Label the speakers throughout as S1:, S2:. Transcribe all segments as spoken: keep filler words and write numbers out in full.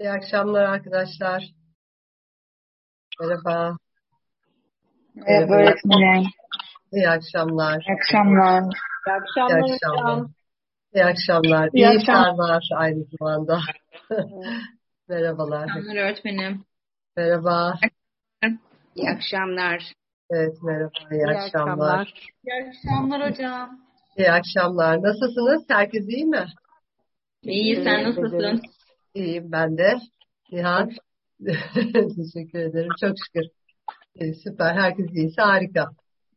S1: İyi akşamlar arkadaşlar. Merhaba.
S2: Merhaba
S1: Merhabalar.
S2: öğretmenim.
S1: İyi akşamlar.
S2: İyi akşamlar.
S3: İyi
S1: İyi
S3: akşamlar
S1: akşamlar.
S3: hocam.
S1: İyi akşamlar.
S2: İyi
S1: İyi
S2: akşamlar.
S1: iftarlar aynı zamanda.
S3: Evet.
S1: Merhabalar.
S4: Akşamlar öğretmenim.
S1: Merhaba.
S4: İyi akşamlar.
S1: Evet merhaba. İyi
S3: İyi
S1: akşamlar.
S3: akşamlar.
S4: İyi akşamlar hocam.
S1: İyi akşamlar. Nasılsınız? Herkes iyi mi?
S4: İyi, sen
S3: Teşekkür ederiz.
S4: nasılsın?
S1: İyiyim ben de. Nihan. Teşekkür ederim. Çok şükür. İyi, süper. Herkes iyiyse harika.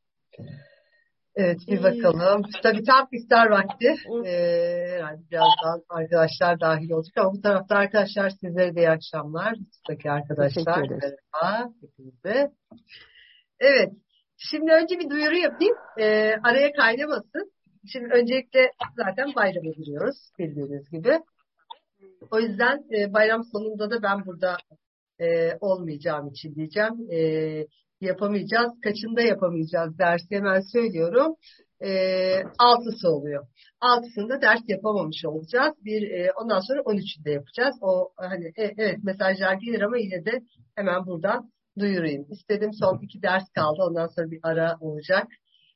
S1: Evet bir
S3: İyi.
S1: bakalım. Tabii tam iftar vakti.
S3: O-
S1: Ee, herhalde birazdan arkadaşlar dahil olacak ama bu tarafta arkadaşlar sizlere de iyi akşamlar. Buradaki
S3: Teşekkür
S1: arkadaşlar
S3: ederiz.
S1: merhaba hepinize. Evet. Şimdi önce bir duyuru yapayım. Ee, araya kaynamasın. Şimdi öncelikle zaten bayrama giriyoruz bildiğiniz gibi. O yüzden e, bayram sonunda da ben burada e, olmayacağım için diyeceğim. E, yapamayacağız. Kaçında yapamayacağız dersi hemen söylüyorum. E, altısı oluyor. Altısında ders yapamamış olacağız. Bir e, ondan sonra on üçünde yapacağız. O hani e, evet mesajlar gelir ama yine de hemen buradan duyurayım. İstedim son iki ders kaldı. Ondan sonra bir ara olacak.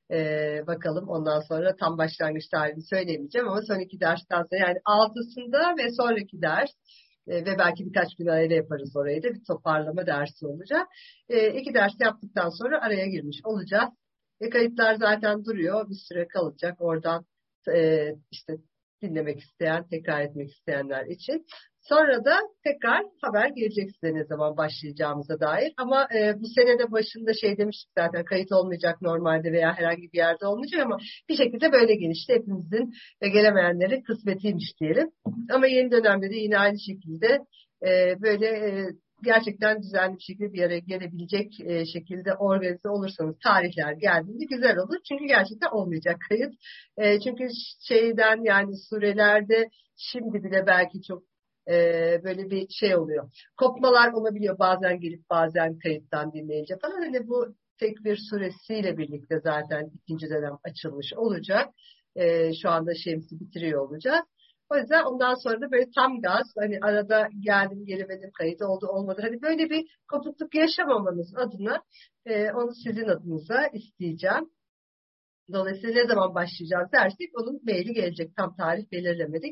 S1: Ee, bakalım ondan sonra tam başlangıç tarihini söyleyemeyeceğim ama son iki dersten sonra yani altısında ve sonraki ders e, ve belki birkaç gün arayla yaparız orayı da bir toparlama dersi olacak. E, iki ders yaptıktan sonra araya girmiş olacağız. E, kayıtlar zaten duruyor. Bir süre kalacak. Oradan e, işte dinlemek isteyen, tekrar etmek isteyenler için. Sonra da tekrar haber gelecek size ne zaman başlayacağımıza dair. Ama e, bu senede başında şey demiştik zaten kayıt olmayacak normalde veya herhangi bir yerde olmayacak ama bir şekilde böyle gelişti. Hepimizin ve gelemeyenlerin kısmetiymiş diyelim. Ama yeni dönemde de yine aynı şekilde e, böyle e, gerçekten düzenli bir şekilde bir araya gelebilecek e, şekilde organize olursanız tarihler geldiğinde güzel olur. Çünkü gerçekten olmayacak kayıt. E, çünkü şeyden yani sürelerde şimdi bile belki çok e, böyle bir şey oluyor. Kopmalar olabiliyor bazen gelip bazen kayıttan dinleyince falan. Hani bu tek bir süresiyle birlikte zaten ikinci dönem açılmış olacak. E, şu anda Şems'i bitiriyor olacağız. O yüzden ondan sonra da böyle tam gaz hani arada geldim gelemedim kayıt oldu olmadı. Hani böyle bir kopukluk yaşamamanız adına e, onu sizin adınıza isteyeceğim. Dolayısıyla ne zaman başlayacağız dersek onun maili gelecek. Tam tarih belirlemedik.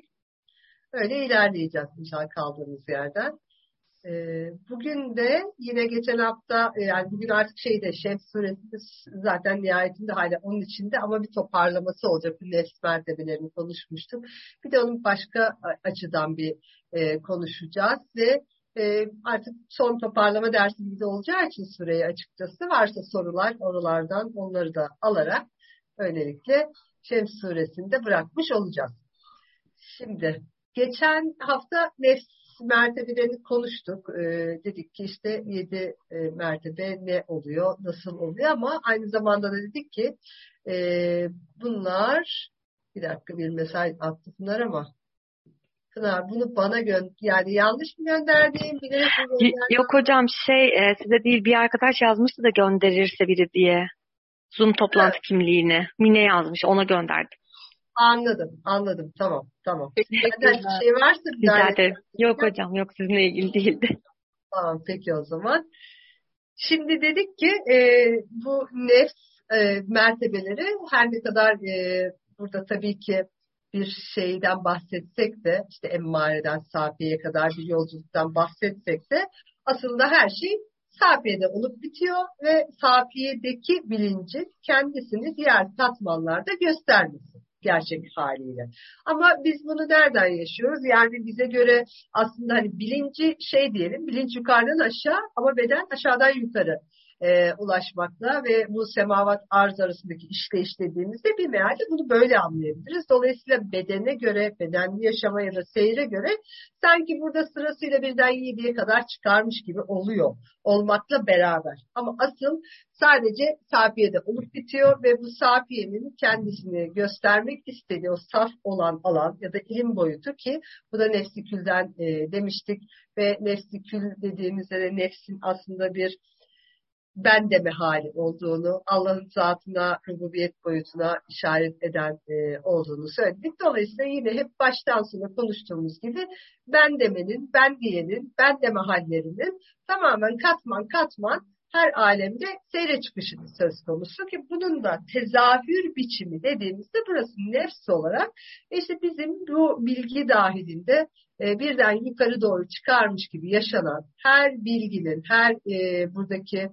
S1: Öyle ilerleyeceğiz inşallah kaldığımız yerden. Ee, bugün de yine geçen hafta e, yani bugün artık şeyde Şems suresi zaten nihayetinde hala onun içinde ama bir toparlaması olacak. Bir nefs mertebelerini konuşmuştuk. Bir de onun başka açıdan bir e, konuşacağız ve e, artık son toparlama dersimiz de olacağı için süreyi açıkçası varsa sorular oralardan onları da alarak böylelikle Şems suresinde bırakmış olacağız. Şimdi geçen hafta nefs mertebelerini konuştuk. Ee, dedik ki işte yedi e, mertebe ne oluyor, nasıl oluyor ama aynı zamanda da dedik ki e, bunlar bir dakika bir mesaj attı bunlar ama Pınar bunu bana gönder yani yanlış mı gönderdiğim bilerek mi
S2: Y-
S1: gönderdiğim
S2: Yok hocam şey e, size değil bir arkadaş yazmıştı da gönderirse biri diye. Zoom toplantı kimliğini. Mine yazmış ona gönderdim.
S1: anladım anladım tamam tamam. Benden bir
S3: Teşekkürler.
S1: şey varsa bir
S2: Rica
S1: daha
S2: ederim. Yok hocam yok sizinle ilgili değildi.
S1: tamam peki o zaman. Şimdi dedik ki e, bu nefs e, mertebeleri her ne kadar e, burada tabii ki bir şeyden bahsetsek de işte emmareden safiyeye kadar bir yolculuktan bahsetsek de aslında her şey safiyede olup bitiyor ve safiyedeki bilincin kendisini diğer katmanlarda göstermesi gerçek haliyle. Ama biz bunu nereden yaşıyoruz? Yani bize göre aslında hani bilinci şey diyelim, bilinç yukarıdan aşağı ama beden aşağıdan yukarı e, ulaşmakla ve bu semavat arz arasındaki işleyiş dediğimizde bir mealde bunu böyle anlayabiliriz. Dolayısıyla bedene göre, bedenli yaşama ya da seyre göre sanki burada sırasıyla birden yediye kadar çıkarmış gibi oluyor olmakla beraber. Ama asıl sadece safiyede olup bitiyor ve bu safiyenin kendisini göstermek istediği o saf olan alan ya da ilim boyutu ki bu da nefsi külden e, demiştik ve nefsi kül dediğimizde de nefsin aslında bir ben deme hali olduğunu, Allah'ın zatına, rububiyet boyutuna işaret eden e, olduğunu söyledik. Dolayısıyla yine hep baştan sona konuştuğumuz gibi ben demenin, ben diyenin, ben deme hallerinin tamamen katman katman her alemde seyre çıkışı söz konusu ki bunun da tezahür biçimi dediğimizde burası nefs olarak işte bizim bu bilgi dahilinde e, birden yukarı doğru çıkarmış gibi yaşanan her bilginin, her e, buradaki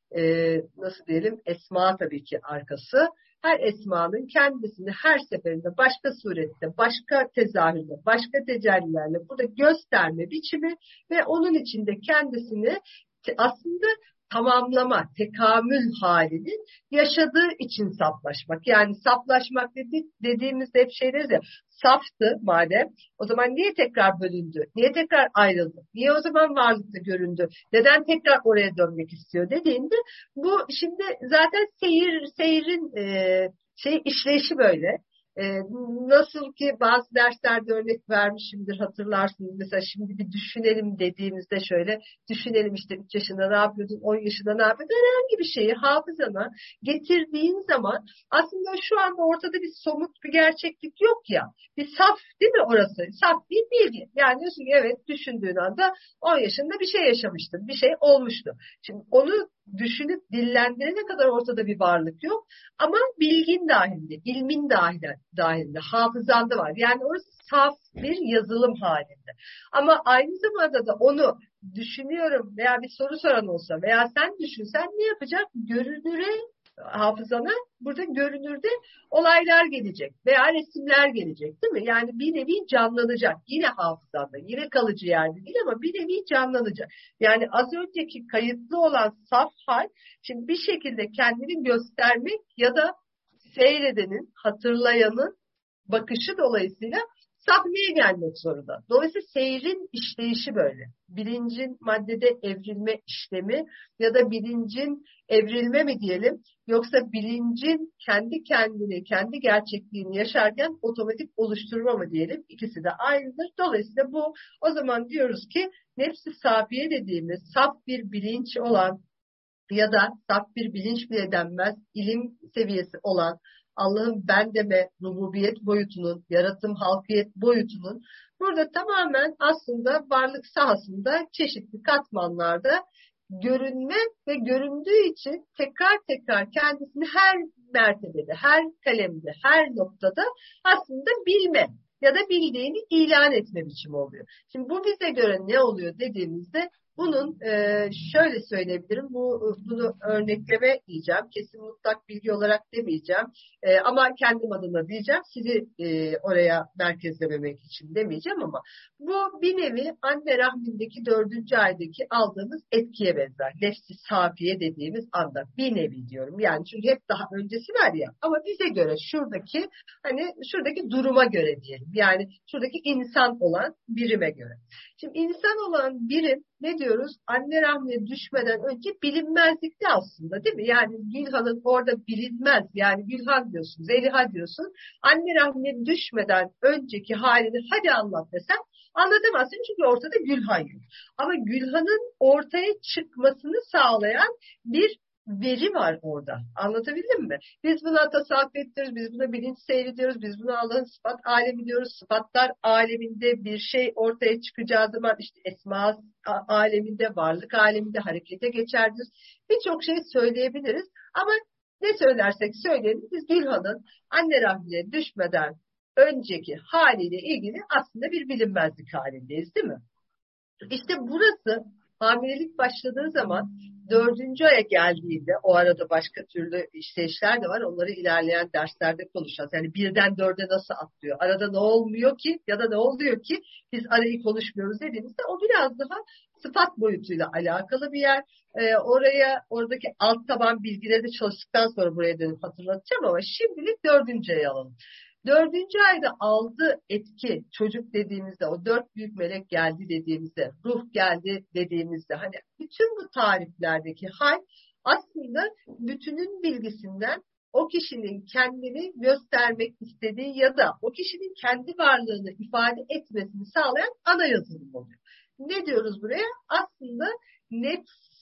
S1: e, nasıl diyelim esma tabii ki arkası, her esmanın kendisini her seferinde başka surette, başka tezahürde, başka tecellilerle burada gösterme biçimi ve onun içinde kendisini aslında tamamlama, tekamül halinin yaşadığı için saflaşmak. Yani saflaşmak dedi, dediğimizde hep şey deriz ya, saftı madem, o zaman niye tekrar bölündü? Niye tekrar ayrıldı? Niye o zaman varlıkta göründü? Neden tekrar oraya dönmek istiyor dediğinde bu şimdi zaten seyir, seyirin e, şey işleyişi böyle. Ee, nasıl ki bazı derslerde örnek vermişimdir hatırlarsınız. Mesela şimdi bir düşünelim dediğimizde şöyle düşünelim işte üç yaşında ne yapıyordun, on yaşında ne yapıyordun, herhangi bir şeyi hafızana getirdiğin zaman aslında şu anda ortada bir somut bir gerçeklik yok ya. Bir saf değil mi orası? Saf bir bilgi. Yani diyorsun ki evet düşündüğün anda on yaşında bir şey yaşamıştın, bir şey olmuştu. Şimdi onu düşünüp dillendirene kadar ortada bir varlık yok. Ama bilgin dahilinde, ilmin dahilinde, dahilinde, hafızanda var. Yani orası saf bir yazılım halinde. Ama aynı zamanda da onu düşünüyorum veya bir soru soran olsa veya sen düşünsen ne yapacak? Görünüre, hafızana burada görünürde olaylar gelecek veya resimler gelecek değil mi? Yani bir nevi canlanacak. Yine hafızanda, yine kalıcı yerde değil ama bir nevi canlanacak. Yani az önceki kayıtlı olan saf hal şimdi bir şekilde kendini göstermek ya da seyredenin, hatırlayanın bakışı dolayısıyla sahneye gelmek zorunda. Dolayısıyla seyrin işleyişi böyle. Bilincin maddede evrilme işlemi ya da bilincin evrilme mi diyelim yoksa bilincin kendi kendini, kendi gerçekliğini yaşarken otomatik oluşturma mı diyelim. İkisi de aynıdır. Dolayısıyla bu o zaman diyoruz ki nefs-i safiye dediğimiz saf bir bilinç olan ya da saf bir bilinç bile denmez, ilim seviyesi olan Allah'ın ben deme rububiyet boyutunun, yaratım halkiyet boyutunun burada tamamen aslında varlık sahasında çeşitli katmanlarda görünme ve göründüğü için tekrar tekrar kendisini her mertebede, her kalemde, her noktada aslında bilme ya da bildiğini ilan etme biçimi oluyor. Şimdi bu bize göre ne oluyor dediğimizde bunun e, şöyle söyleyebilirim, bu bunu örnekleme diyeceğim, kesin mutlak bilgi olarak demeyeceğim e, ama kendim adına diyeceğim, sizi e, oraya merkezlememek için demeyeceğim ama bu bir nevi anne rahmindeki dördüncü aydaki aldığımız etkiye benzer. Nefs-i safiye dediğimiz anda bir nevi diyorum yani çünkü hep daha öncesi var ya ama bize göre şuradaki hani şuradaki duruma göre diyelim yani şuradaki insan olan birime göre. Şimdi insan olan birim ne diyoruz? Anne rahmine düşmeden önce bilinmezlikte aslında değil mi? Yani Gülhan'ın orada bilinmez. Yani Gülhan diyorsun, Zeliha diyorsun. Anne rahmine düşmeden önceki halini hadi anlat desem anlatamazsın çünkü ortada Gülhan yok. Ama Gülhan'ın ortaya çıkmasını sağlayan bir veri var orada. Anlatabildim mi? Biz buna tasavvuf ediyoruz, biz buna bilinç seyrediyoruz, biz buna Allah'ın sıfat alemi diyoruz. Sıfatlar aleminde bir şey ortaya çıkacağı zaman işte esma aleminde, varlık aleminde harekete geçeriz. Birçok şey söyleyebiliriz ama ne söylersek söyleyelim biz Gülhan'ın anne rahmine düşmeden önceki haliyle ilgili aslında bir bilinmezlik halindeyiz değil mi? İşte burası hamilelik başladığı zaman dördüncü aya geldiğinde o arada başka türlü işleyişler de var. Onları ilerleyen derslerde konuşacağız. Yani birden dörde nasıl atlıyor? Arada ne olmuyor ki ya da ne oluyor ki biz arayı konuşmuyoruz dediğimizde o biraz daha sıfat boyutuyla alakalı bir yer. Ee, oraya oradaki alt taban bilgileri de çalıştıktan sonra buraya dönüp hatırlatacağım ama şimdilik dördüncü aya alalım. Dördüncü ayda aldığı etki çocuk dediğimizde o dört büyük melek geldi dediğimizde ruh geldi dediğimizde hani bütün bu tariflerdeki hal aslında bütünün bilgisinden o kişinin kendini göstermek istediği ya da o kişinin kendi varlığını ifade etmesini sağlayan ana yazılım oluyor. Ne diyoruz buraya? Aslında nefsi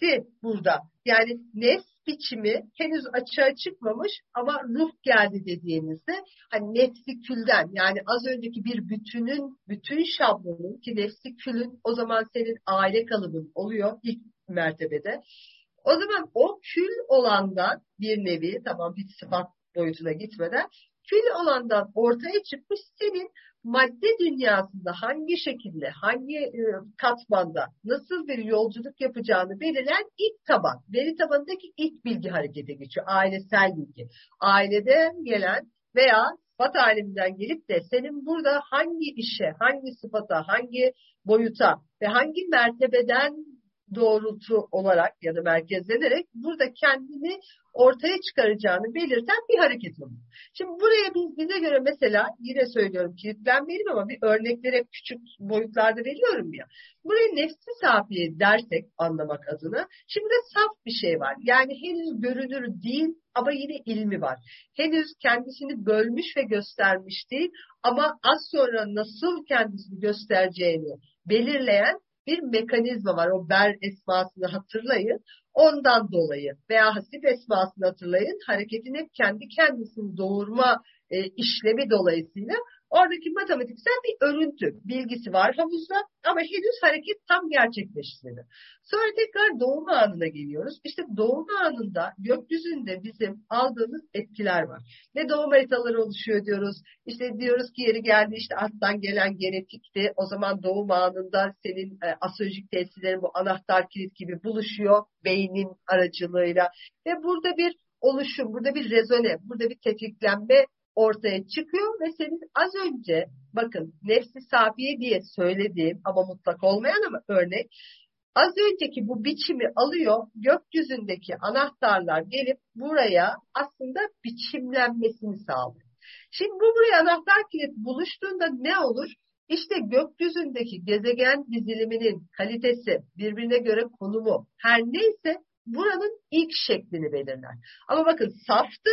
S1: nefsi burada. Yani nefs biçimi henüz açığa çıkmamış ama ruh geldi dediğinizde hani nefsi külden, yani az önceki bir bütünün, bütün şablonun ki nefsi külün o zaman senin aile kalıbın oluyor ilk mertebede. O zaman o kül olandan bir nevi, tamam bir sıfat boyutuna gitmeden, kül olandan ortaya çıkmış senin madde dünyasında hangi şekilde, hangi e, katmanda, nasıl bir yolculuk yapacağını belirleyen ilk taban. Veri tabanındaki ilk bilgi harekete geçiyor. Ailesel bilgi. Aileden gelen veya sıfat aleminden gelip de senin burada hangi işe, hangi sıfata, hangi boyuta ve hangi mertebeden doğrultu olarak ya da merkezlenerek burada kendini ortaya çıkaracağını belirten bir hareket oluyor. Şimdi buraya biz bize göre mesela, yine söylüyorum kilitlenmeyelim ama bir örnekleri hep küçük boyutlarda veriyorum ya. Buraya nefsi safiye dersek anlamak adına, şimdi saf bir şey var. Yani henüz görünür değil ama yine ilmi var. Henüz kendisini bölmüş ve göstermiş değil ama az sonra nasıl kendisini göstereceğini belirleyen bir mekanizma var. O ber esmasını hatırlayın. Ondan dolayı veya hasip esmasını hatırlayın. Hareketin hep kendi kendisini doğurma e, işlemi dolayısıyla oradaki matematiksel bir örüntü bilgisi var havuzda ama henüz hareket tam gerçekleşmedi. Sonra tekrar doğum anına geliyoruz. İşte doğum anında gökyüzünde bizim aldığımız etkiler var. Ve doğum haritaları oluşuyor diyoruz. İşte diyoruz ki yeri geldi işte alttan gelen genetikti. O zaman doğum anında senin e, astrolojik tesirlerin bu anahtar kilit gibi buluşuyor beynin aracılığıyla. Ve burada bir oluşum, burada bir rezone, burada bir tetiklenme ortaya çıkıyor ve senin az önce bakın nefsi safiye diye söylediğim ama mutlak olmayan ama örnek, az önceki bu biçimi alıyor, gökyüzündeki anahtarlar gelip buraya aslında biçimlenmesini sağlıyor. Şimdi bu buraya anahtar kilit buluştuğunda ne olur? İşte gökyüzündeki gezegen diziliminin kalitesi, birbirine göre konumu her neyse buranın ilk şeklini belirler. Ama bakın saftı,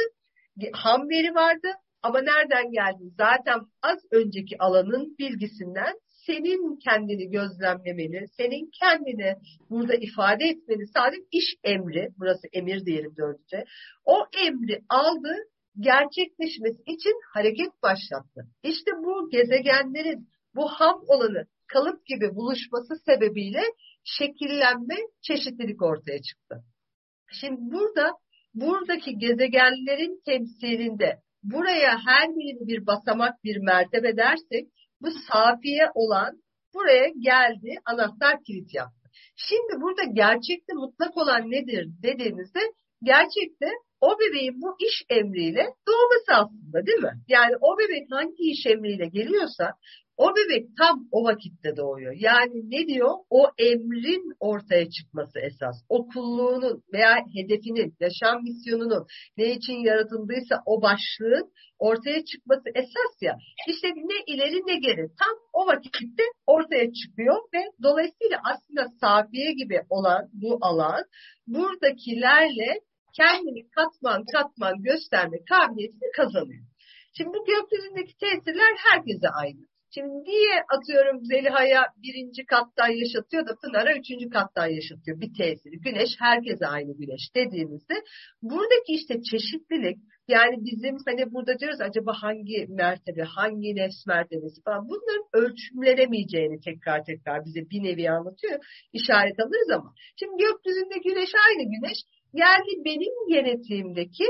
S1: ham veri vardı ama nereden geldi? Zaten az önceki alanın bilgisinden senin kendini gözlemlemeni, senin kendini burada ifade etmeni sadece iş emri, burası emir diyelim dördüncü, o emri aldı, gerçekleşmesi için hareket başlattı. İşte bu gezegenlerin bu ham olanı kalıp gibi buluşması sebebiyle şekillenme, çeşitlilik ortaya çıktı. Şimdi burada buradaki gezegenlerin temsilinde buraya her birini bir basamak, bir mertebe dersek bu safiye olan buraya geldi, anahtar kilit yaptı. Şimdi burada gerçekte mutlak olan nedir dediğimizde gerçekte o bebeğin bu iş emriyle doğması aslında, değil mi? Yani o bebek hangi iş emriyle geliyorsa o bebek tam o vakitte doğuyor. Yani ne diyor? O emrin ortaya çıkması esas. O kulluğunun veya hedefinin, yaşam misyonunun ne için yaratıldıysa o başlığın ortaya çıkması esas ya. İşte ne ileri ne geri. Tam o vakitte ortaya çıkıyor ve dolayısıyla aslında safiye gibi olan bu alan buradakilerle kendini katman katman gösterme kabiliyetini kazanıyor. Şimdi bu gökyüzündeki tesirler herkese aynı. Şimdi niye atıyorum Zeliha'ya birinci kattan yaşatıyor da Pınar'a üçüncü kattan yaşatıyor bir tesiri? Güneş herkese aynı güneş dediğimizde buradaki işte çeşitlilik, yani bizim hani burada diyoruz acaba hangi mertebe, hangi nefs mertebesi falan, bunların ölçümlenemeyeceğini tekrar tekrar bize bir nevi anlatıyor. İşaret alırız ama. Şimdi gökyüzünde güneş aynı güneş. Yani benim genetiğimdeki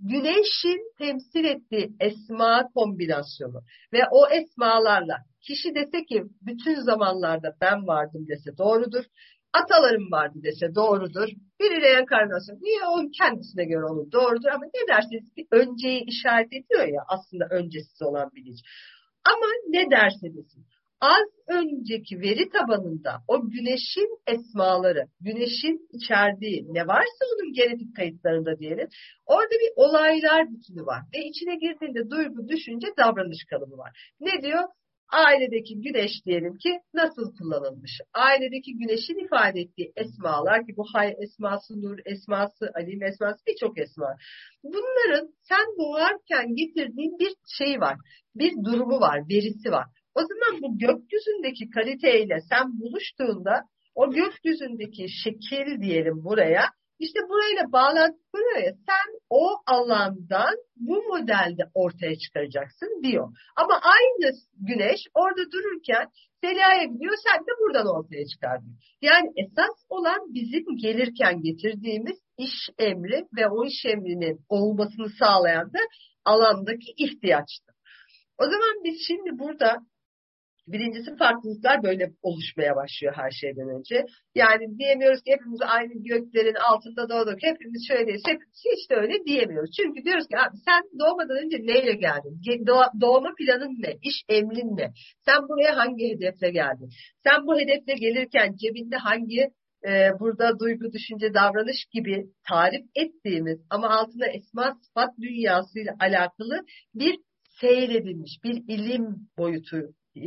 S1: güneşin temsil ettiği esma kombinasyonu ve o esmalarla kişi dese ki bütün zamanlarda ben vardım dese doğrudur. Atalarım vardı dese doğrudur. Bir reenkarnasyon niye onun kendisine göre olur doğrudur ama ne derseniz bir önceyi işaret ediyor ya aslında öncesiz olan bilinç. Ama ne derse desin. Az önceki veri tabanında o güneşin esmaları, güneşin içerdiği ne varsa onun genetik kayıtlarında diyelim, orada bir olaylar bütünü var. Ve içine girdiğinde duygu, düşünce, davranış kalıbı var. Ne diyor? Ailedeki güneş diyelim ki nasıl kullanılmış? Ailedeki güneşin ifade ettiği esmalar ki bu hay esması, nur esması, alim esması birçok esma. Bunların sen doğarken getirdiğin bir şey var. Bir durumu var, verisi var. O zaman bu gökyüzündeki kaliteyle sen buluştuğunda o gökyüzündeki şekil diyelim buraya, işte burayla bağlantı kuruyor ya, sen o alandan bu modelde ortaya çıkaracaksın diyor. Ama aynı güneş orada dururken Selia'ya gidiyor, sen de buradan ortaya çıkardın. Yani esas olan bizim gelirken getirdiğimiz iş emri ve o iş emrinin olmasını sağlayan da alandaki ihtiyaçtı. O zaman biz şimdi burada birincisi farklılıklar böyle oluşmaya başlıyor her şeyden önce. Yani diyemiyoruz ki hepimiz aynı göklerin altında doğduk, hepimiz şöyleyiz, hepimiz hiç de öyle diyemiyoruz. Çünkü diyoruz ki abi sen doğmadan önce neyle geldin? Doğma planın ne? İş emrin ne? Sen buraya hangi hedefle geldin? Sen bu hedefle gelirken cebinde hangi e, burada duygu, düşünce, davranış gibi tarif ettiğimiz ama altına esma sıfat dünyasıyla alakalı bir seyredilmiş, bir ilim boyutu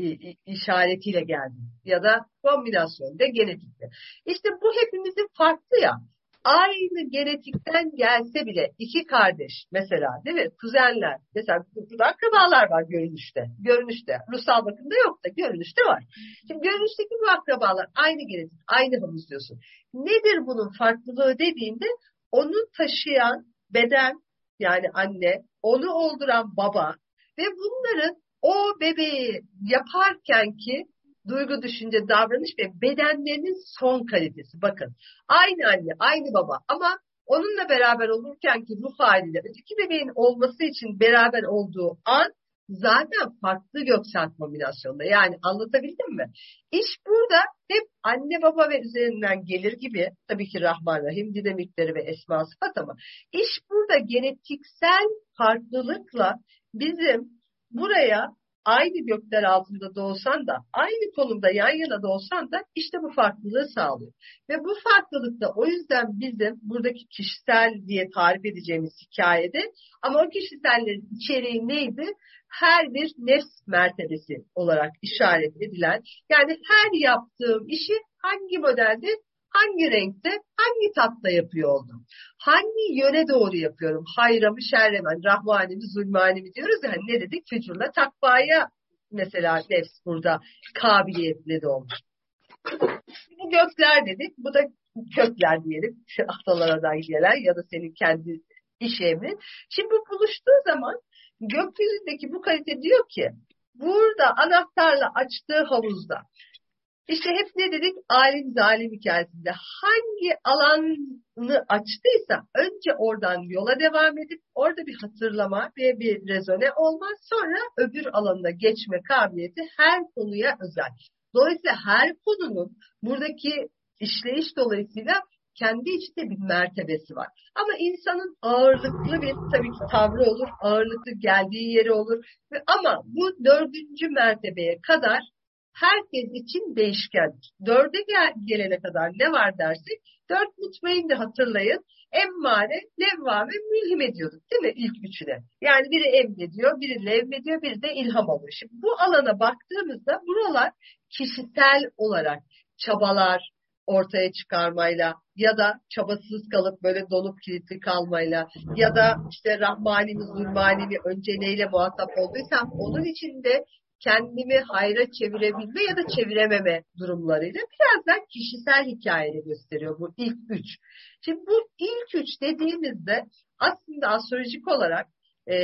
S1: işaretiyle geldi ya da kombinasyonda genetikte. İşte bu hepimizin farklı ya. Aynı genetikten gelse bile iki kardeş mesela, değil mi? Kuzenler. Mesela burada akrabalar var görünüşte. Görünüşte. Ruhsal bakımda yok da görünüşte var. Şimdi görünüşteki bu akrabalar aynı genetik, aynı havuz diyorsun. Nedir bunun farklılığı dediğinde onu taşıyan beden, yani anne, onu olduran baba ve bunların o bebeği yaparken ki duygu, düşünce, davranış ve bedenlerinin son kalitesi. Bakın aynı anne, aynı baba ama onunla beraber olurken ki ruh haliyle öteki bebeğin olması için beraber olduğu an zaten farklı göksel kombinasyonda. Yani anlatabildim mi? İş burada hep anne baba ve üzerinden gelir gibi, tabii ki Rahman Rahim dinamikleri ve esma sıfat, ama iş burada genetiksel farklılıkla bizim buraya aynı gökler altında doğsan da aynı konumda yan yana doğsan da işte bu farklılığı sağlıyor. Ve bu farklılık da o yüzden bizim buradaki kişisel diye tarif edeceğimiz hikayede, ama o kişisellerin içeriği neydi? Her bir nefs mertebesi olarak işaret edilen, yani her yaptığım işi hangi modelde, hangi renkte, hangi tatta yapıyor oldum? Hangi yöne doğru yapıyorum? Hayra mı, şerre mi? Rahmani mi, zulmani mi diyoruz ya. Hani ne dedik? Fücurla takvaya mesela nefs burada kabiliyetli de olmuş. Bu gökler dedik. Bu da kökler diyelim. Atalardan gelen ya da senin kendi iş emrin. Şimdi bu buluştuğu zaman gökyüzündeki bu kalite diyor ki burada anahtarla açtığı havuzda, İşte hep ne dedik? Alim zalim hikayesinde hangi alanı açtıysa önce oradan yola devam edip orada bir hatırlama ve bir rezone olmaz. Sonra öbür alana geçme kabiliyeti her konuya özel. Dolayısıyla her konunun buradaki işleyiş dolayısıyla kendi içinde bir mertebesi var. Ama insanın ağırlıklı bir tabii ki tavrı olur, ağırlıklı geldiği yeri olur. Ve ama bu dördüncü mertebeye kadar herkes için değişkendir. Dörde gel- gelene kadar ne var dersek, dört mutmain de hatırlayın. Emmare, levva ve mülhim ediyorduk değil mi ilk üçüne? Yani biri emrediyor, biri levmediyor, biri de ilham alıyor. Şimdi bu alana baktığımızda buralar kişisel olarak çabalar ortaya çıkarmayla ya da çabasız kalıp böyle donup kilitli kalmayla ya da işte Rahmani mi, Zulmani mi, önce neyle muhatap olduysam onun içinde kendimi hayra çevirebilme ya da çevirememe durumlarıyla biraz da kişisel hikayeyi gösteriyor bu ilk üç. Şimdi bu ilk üç dediğimizde aslında astrolojik olarak e,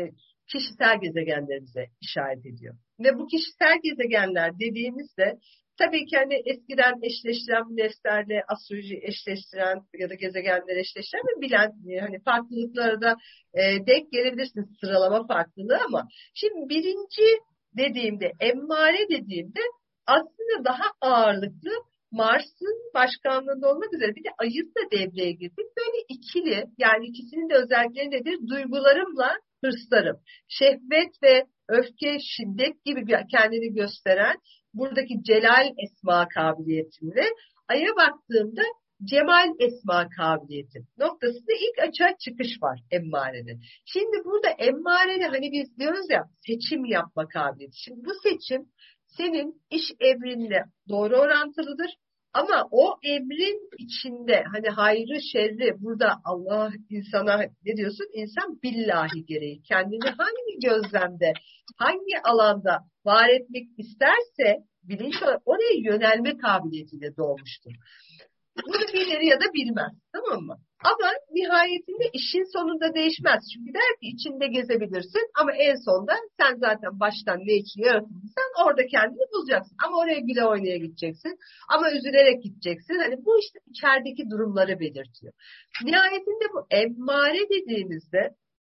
S1: kişisel gezegenlerimize işaret ediyor. Ve bu kişisel gezegenler dediğimizde tabii ki hani eskiden eşleştiren nefslerle astroloji eşleştiren ya da gezegenleri eşleştiren ve bilen hani farklılıklara da e, denk gelebilirsiniz, sıralama farklılığı, ama şimdi birinci dediğimde, emmare dediğimde aslında daha ağırlıklı Mars'ın başkanlığında olmak üzere bir de ayın da devreye girdik. Böyle ikili, yani ikisinin de özellikleri nedir? Duygularımla hırslarım. Şehvet ve öfke, şiddet gibi kendini gösteren buradaki celal esma kabiliyetimle aya baktığımda cemal esma kabiliyetim noktasında ilk açığa çıkış var emmarenin. Şimdi burada emmarede hani biz diyoruz ya seçim yapma kabiliyeti. Şimdi bu seçim senin iş emrinle doğru orantılıdır. Ama o emrin içinde hani hayrı şerri burada Allah insana ne diyorsun? İnsan billahi gereği kendini hangi gözlemde, hangi alanda var etmek isterse bilinç olarak oraya yönelme kabiliyetiyle doğmuştur. Bunu bilir ya da bilmez. Tamam mı? Ama nihayetinde işin sonunda değişmez. Çünkü der ki içinde gezebilirsin ama en sonunda sen zaten baştan ne için yaratıldıysan orada kendini bulacaksın. Ama oraya güle oynaya gideceksin. Ama üzülerek gideceksin. Hani bu işte içerideki durumları belirtiyor. Nihayetinde bu emmare dediğimizde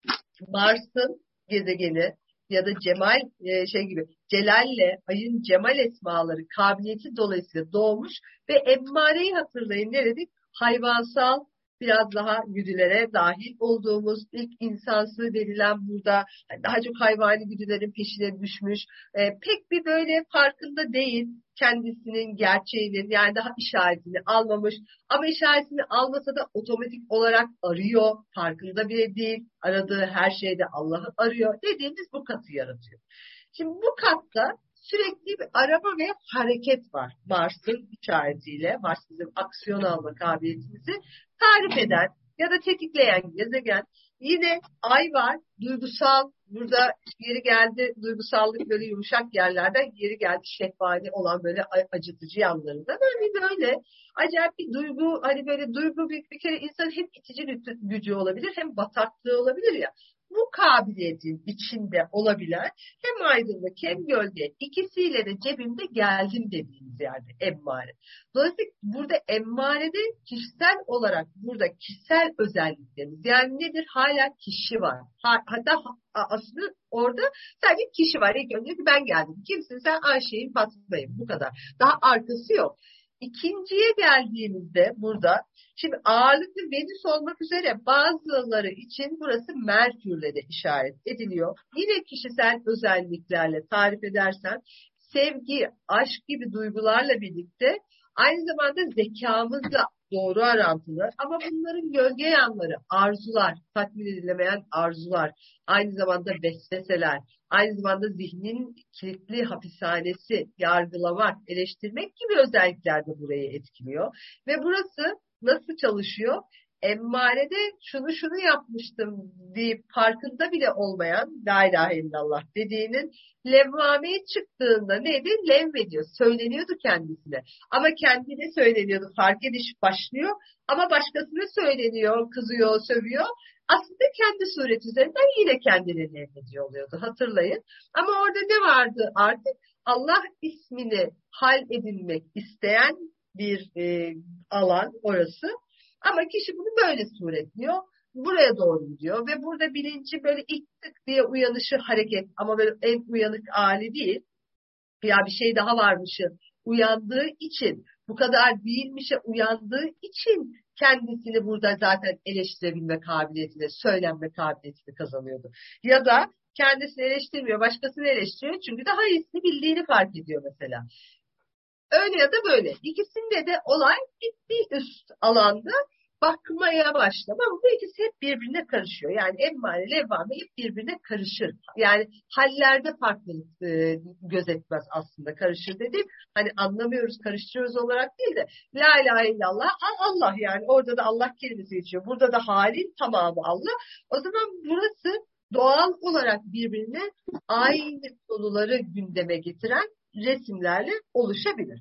S1: Mars'ın gezegeni ya da Cemal e, şey gibi Celal'le ayın Cemal esmaları kabiliyeti dolayısıyla doğmuş ve emmareyi hatırlayın ne dedik? Hayvansal biraz daha güdülere dahil olduğumuz ilk insansı verilen burada yani daha çok hayvani güdülerin peşine düşmüş. E, pek bir böyle farkında değil kendisinin gerçeğinin yani daha işaretini almamış ama işaretini almasa da otomatik olarak arıyor. Farkında bile değil. Aradığı her şeyde Allah'ı arıyor. Dediğimiz bu katı yaratıyor. Şimdi bu katta sürekli bir arama ve hareket var. Mars'ın işaretiyle, Mars bizim aksiyon alma kabiliyetimizi tarif eden ya da tetikleyen gezegen. Yine ay var, duygusal, burada yeri geldi duygusallık böyle yumuşak yerlerden, yeri geldi şehvani olan böyle acıtıcı yanlarında. Böyle böyle acayip bir duygu, hani böyle duygu bir, bir kere insan hem itici gücü olabilir hem bataklığı olabilir ya. Bu kabiliyetin içinde olabilen hem aydınlık hem gölge ikisiyle de cebimde geldim dediğimiz yerde emmare. Dolayısıyla burada emmarede kişisel olarak burada kişisel özelliklerimiz yani nedir? Hala kişi var. Hatta aslında orada sadece kişi var. İlk önce ben geldim. Kimsin sen? Ayşe'yim, Fatma'yım. Bu kadar. Daha arkası yok. İkinciye geldiğimizde burada şimdi ağırlıklı Venüs olmak üzere bazıları için burası Merkür'le de işaret ediliyor. Yine kişisel özelliklerle tarif edersen sevgi, aşk gibi duygularla birlikte aynı zamanda zekamızla doğru orantılı ama bunların gölge yanları, arzular, tatmin edilemeyen arzular, aynı zamanda vesveseler, aynı zamanda zihnin kilitli hapishanesi, yargılamak, eleştirmek gibi özellikler de burayı etkiliyor. Ve burası nasıl çalışıyor? Emmarede şunu şunu yapmıştım deyip farkında bile olmayan la ilahe illallah dediğinin levvameye çıktığında neydi? Levvediyor. Söyleniyordu kendisine. Ama kendine söyleniyordu. Fark ediş başlıyor. Ama başkasına söyleniyor, kızıyor, sövüyor. Aslında kendi sureti üzerinden yine kendini levvediyor oluyordu. Hatırlayın. Ama orada ne vardı artık? Allah ismini hal edinmek isteyen bir e, alan orası. Ama kişi bunu böyle suretliyor. Buraya doğru gidiyor ve burada bilinci böyle ilk tık diye uyanışı hareket ama böyle en uyanık hali değil. Ya bir şey daha varmışı uyandığı için bu kadar değilmişe uyandığı için kendisini burada zaten eleştirebilme kabiliyetini, söylenme kabiliyetini kazanıyordu. Ya da kendisini eleştirmiyor, başkasını eleştiriyor çünkü daha iyisini bildiğini fark ediyor mesela. Öyle ya da böyle. İkisinde de olay bir üst alanda bakmaya başlama ama bu ikisi hep birbirine karışıyor. Yani emmare, levvame hep birbirine karışır. Yani hallerde farklılık e, gözetmez aslında karışır dedim. Hani anlamıyoruz, karıştırıyoruz olarak değil de la ilahe illallah Allah yani orada da Allah kelimesi geçiyor. Burada da halin tamamı Allah. O zaman burası doğal olarak birbirine aynı konuları gündeme getiren resimlerle oluşabilir.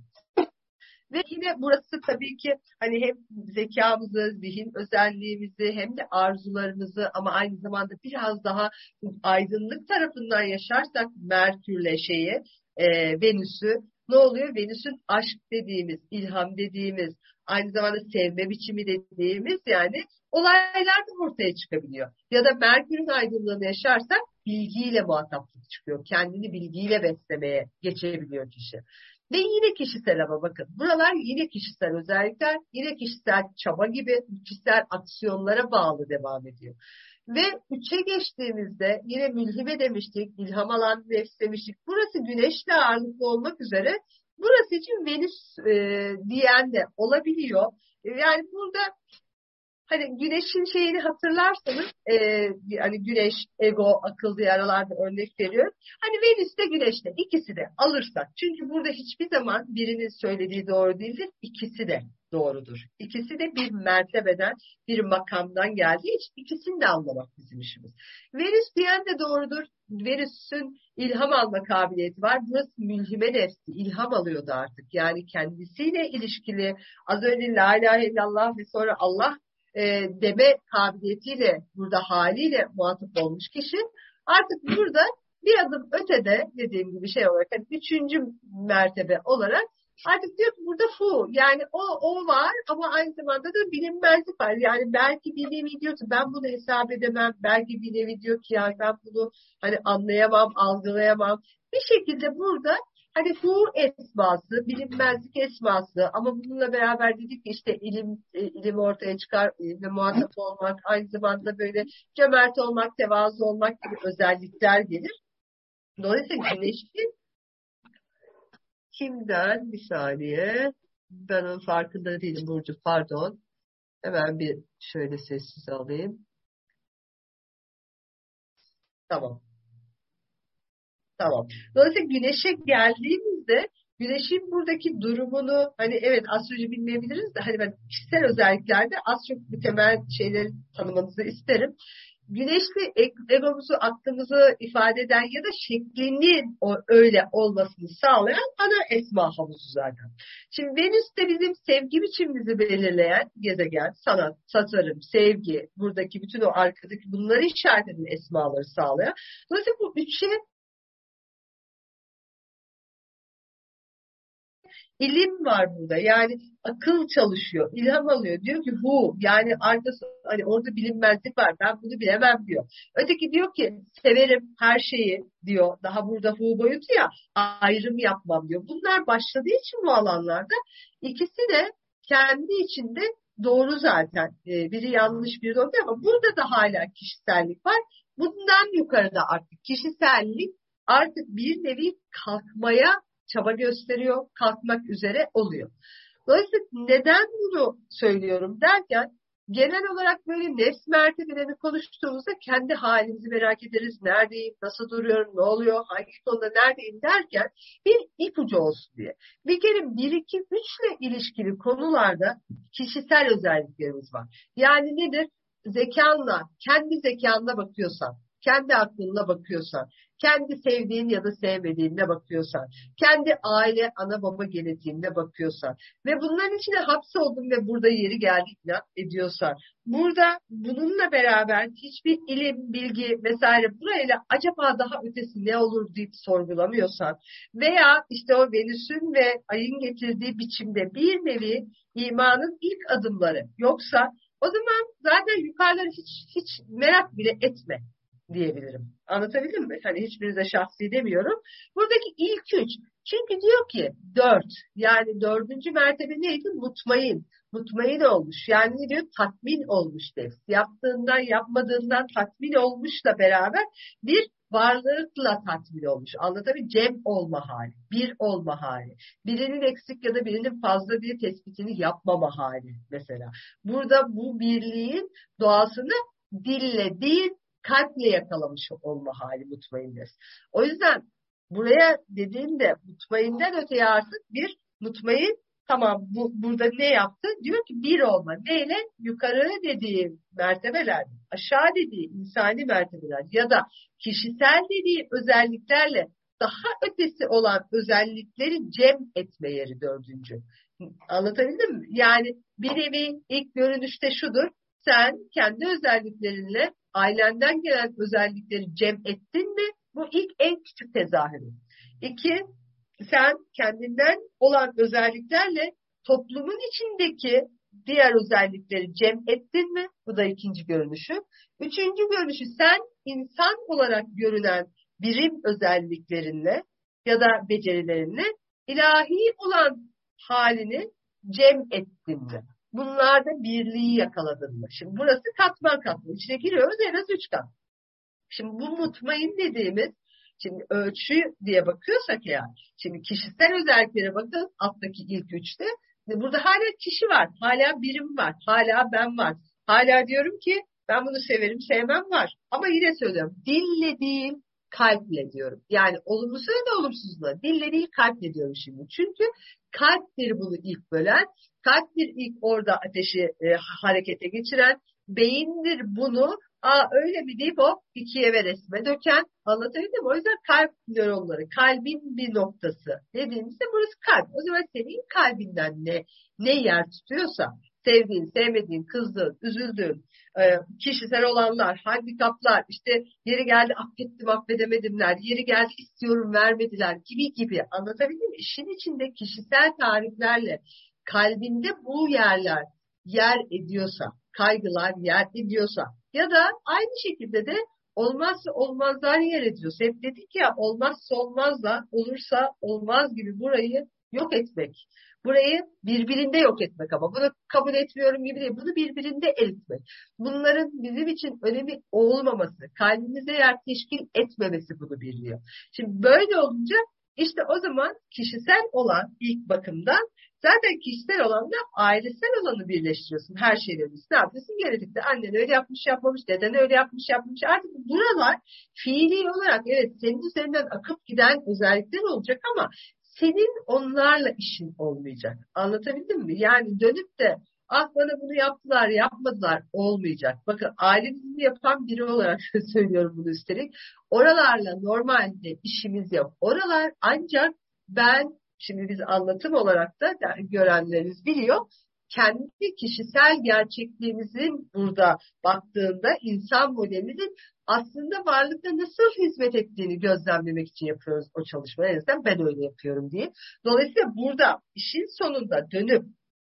S1: Ve yine burası tabii ki hani hem zekamızı, zihin özelliğimizi hem de arzularımızı ama aynı zamanda biraz daha aydınlık tarafından yaşarsak Merkür'le şeyi, e, Venüs'ü ne oluyor? Venüs'ün aşk dediğimiz, ilham dediğimiz, aynı zamanda sevme biçimi dediğimiz yani olaylar da ortaya çıkabiliyor. Ya da Merkür'ün aydınlığını yaşarsak bilgiyle muhataplık çıkıyor. Kendini bilgiyle beslemeye geçebiliyor kişi. Ve yine kişisel ama bakın. Buralar yine kişisel özellikler, yine kişisel çaba gibi kişisel aksiyonlara bağlı devam ediyor. Ve üçe geçtiğimizde yine mülhime demiştik, ilham alan nefs demiştik. Burası güneşle ağırlıklı olmak üzere burası için Venüs e, diyen de olabiliyor. Yani burada Hani güneşin şeyini hatırlarsanız e, hani güneş, ego, akıl diye aralarda örnek veriyorum. Hani Venüs'te güneşte ikisi de alırsak. Çünkü burada hiçbir zaman birinin söylediği doğru değildir. İkisi de doğrudur. İkisi de bir mertebeden, bir makamdan geldiği için ikisini de anlamak bizim işimiz. Venüs diyen de doğrudur. Venüs'ün ilham alma kabiliyeti var. Burası mülhime nefsi, ilham alıyordu artık. Yani kendisiyle ilişkili, az önce la ilahe illallah ve sonra Allah e, deme kabiliyetiyle, burada haliyle muhatap olmuş kişi artık burada bir adım ötede, dediğim gibi şey olarak, yani üçüncü mertebe olarak artık diyor ki burada fu, yani o o var ama aynı zamanda da bilinmezlik var. Yani belki bir nevi diyor ki ben bunu hesap edemem, belki bir nevi diyor ki ya ben bunu hani anlayamam, algılayamam. Bir şekilde burada hani hu esması, bilinmezlik esması, ama bununla beraber dedik ki işte ilim e, ilim ortaya çıkar, ilimle muhatap olmak, aynı zamanda böyle cömert olmak, tevazu olmak gibi özellikler gelir. Dolayısıyla güneşin kimden, bir saniye, ben onun farkında değilim Burcu, pardon. Hemen bir şöyle sessiz alayım. Tamam. Tamam. Dolayısıyla güneşe geldiğimizde güneşin buradaki durumunu hani evet astroloji bilmeyebiliriz de hani ben kişisel özelliklerde az çok bir temel şeyleri tanımanızı isterim. Güneşli egomuzu, aklımızı ifade eden ya da şeklinin o öyle olmasını sağlayan ana esma havuzu zaten. Şimdi Venüs de bizim sevgi biçimimizi belirleyen gezegen, sanat, tasarım, sevgi, buradaki bütün o arkadaki bunları işaret eden esmaları sağlayan. Dolayısıyla bu üçe İlim var burada. Yani akıl çalışıyor, ilham alıyor. Diyor ki hu, yani arkası hani orada bilinmezlik var. Ben bunu bilemem diyor. Öteki diyor ki severim her şeyi diyor. Daha burada hu boyutu ya, ayrım yapmam diyor. Bunlar başladığı için bu alanlarda ikisi de kendi içinde doğru zaten. Ee, biri yanlış, biri doğru ama burada da hala kişisellik var. Bundan yukarıda artık kişisellik artık bir nevi kalkmaya çaba gösteriyor, kalkmak üzere oluyor. Dolayısıyla neden bunu söylüyorum derken genel olarak böyle nefs mertebelerini konuştuğumuzda kendi halimizi merak ederiz. Neredeyim, nasıl duruyorum, ne oluyor, hangi konuda neredeyim derken bir ipucu olsun diye. Bir kere bir, iki, üçle ilişkili konularda kişisel özelliklerimiz var. Yani nedir? Zekanla, kendi zekanla bakıyorsan, kendi aklınla bakıyorsan, kendi sevdiğin ya da sevmediğine bakıyorsan, kendi aile, ana baba genetiğine bakıyorsan ve bunların içine hapsoldun ve burada yeri geldi inat ediyorsan, burada bununla beraber hiçbir ilim, bilgi vesaire burayla acaba daha ötesi ne olur deyip sorgulamıyorsan veya işte o Venüs'ün ve ayın getirdiği biçimde bir nevi imanın ilk adımları yoksa o zaman zaten yukarıları hiç hiç merak bile etme diyebilirim. Anlatabildim mi? Hani hiçbirinize şahsi demiyorum. Buradaki ilk üç. Çünkü diyor ki dört. Yani dördüncü mertebe neydi? Mutmain. Mutmain olmuş. Yani ne diyor? Tatmin olmuş nefs. Yaptığından yapmadığından tatmin olmuşla beraber bir varlıkla tatmin olmuş. Anlatabildim mi? Cem olma hali. Bir olma hali. Birinin eksik ya da birinin fazla bir tespitini yapmama hali mesela. Burada bu birliğin doğasını dille değil kalple yakalamış olma hali mutmainnes. O yüzden buraya dediğimde mutmainden öteye artık bir mutmain tamam bu, burada ne yaptı? Diyor ki bir olma. Neyle? Yukarı dediği mertebeler, aşağı dediği insani mertebeler ya da kişisel dediği özelliklerle daha ötesi olan özellikleri cem etme yeri dördüncü. Anlatabildim mi? Yani bir nevi ilk görünüşte şudur. Sen kendi özelliklerinle ailenden gelen özellikleri cem ettin mi? Bu ilk en küçük tezahürü. İki, sen kendinden olan özelliklerle toplumun içindeki diğer özellikleri cem ettin mi? Bu da ikinci görünüşü. Üçüncü görünüşü sen insan olarak görünen birim özelliklerinle ya da becerilerinle ilahi olan halini cem ettin mi? Bunlarda birliği yakaladın mı? Şimdi burası katman katman. İçine giriyoruz en az üç kat. Şimdi bu mutmain dediğimiz, şimdi ölçü diye bakıyorsak ya, şimdi kişisel özelliklere bakın alttaki ilk üçte. Burada hala kişi var, hala birim var, hala ben var. Hala diyorum ki ben bunu severim, sevmem var. Ama yine söylüyorum. Dille değil, kalple diyorum. Yani olumlusu da olumsuzluğu. Dille değil, kalple diyorum şimdi. Çünkü kalptir bunu ilk bölen. Kalptir ilk orada ateşi e, harekete geçiren. Beyindir bunu aa öyle mi deyip o ikiye ve resme döken. Anlatabildim mi? O yüzden kalp nöronları, kalbin bir noktası dediğimizde burası kalp. O zaman senin kalbinden ne ne yer tutuyorsa, sevdiğin, sevmediğin, kızdığın, üzüldüğün, e, kişisel olanlar, handikaplar, işte yeri geldi affettim affedemedimler, yeri geldi istiyorum vermediler gibi gibi, anlatabildim mi? İşin içinde kişisel tariflerle kalbinde bu yerler yer ediyorsa, kaygılar yer ediyorsa ya da aynı şekilde de olmazsa olmazlar yer ediyorsa, hep dedik ya olmazsa olmazla olursa olmaz gibi burayı yok etmek. Burayı birbirinde yok etmek, ama bunu kabul etmiyorum gibi değil. Bunu birbirinde eritmek. Bunların bizim için önemi olmaması, kalbimize yer teşkil etmemesi bunu biliyor. Şimdi böyle olunca işte o zaman kişisel olan ilk bakımdan, zaten kişisel olanla ailesel olanı birleştiriyorsun. Her şeyden üstüne ne yapıyorsun? Genetikte annen öyle yapmış yapmamış, deden öyle yapmış yapmış. Artık buralar fiili olarak evet senin üzerinden akıp giden özellikler olacak ama senin onlarla işin olmayacak. Anlatabildim mi? Yani dönüp de ah bana bunu yaptılar, yapmadılar olmayacak. Bakın ailemizi yapan biri olarak söylüyorum bunu üstelik. Oralarla normalde işimiz yok. Oralar ancak ben, şimdi biz anlatım olarak da görenleriniz biliyor, kendi kişisel gerçekliğimizin burada baktığında insan modelimizin aslında varlıkta nasıl hizmet ettiğini gözlemlemek için yapıyoruz o çalışmayı. En azından ben öyle yapıyorum diye. Dolayısıyla burada işin sonunda dönüp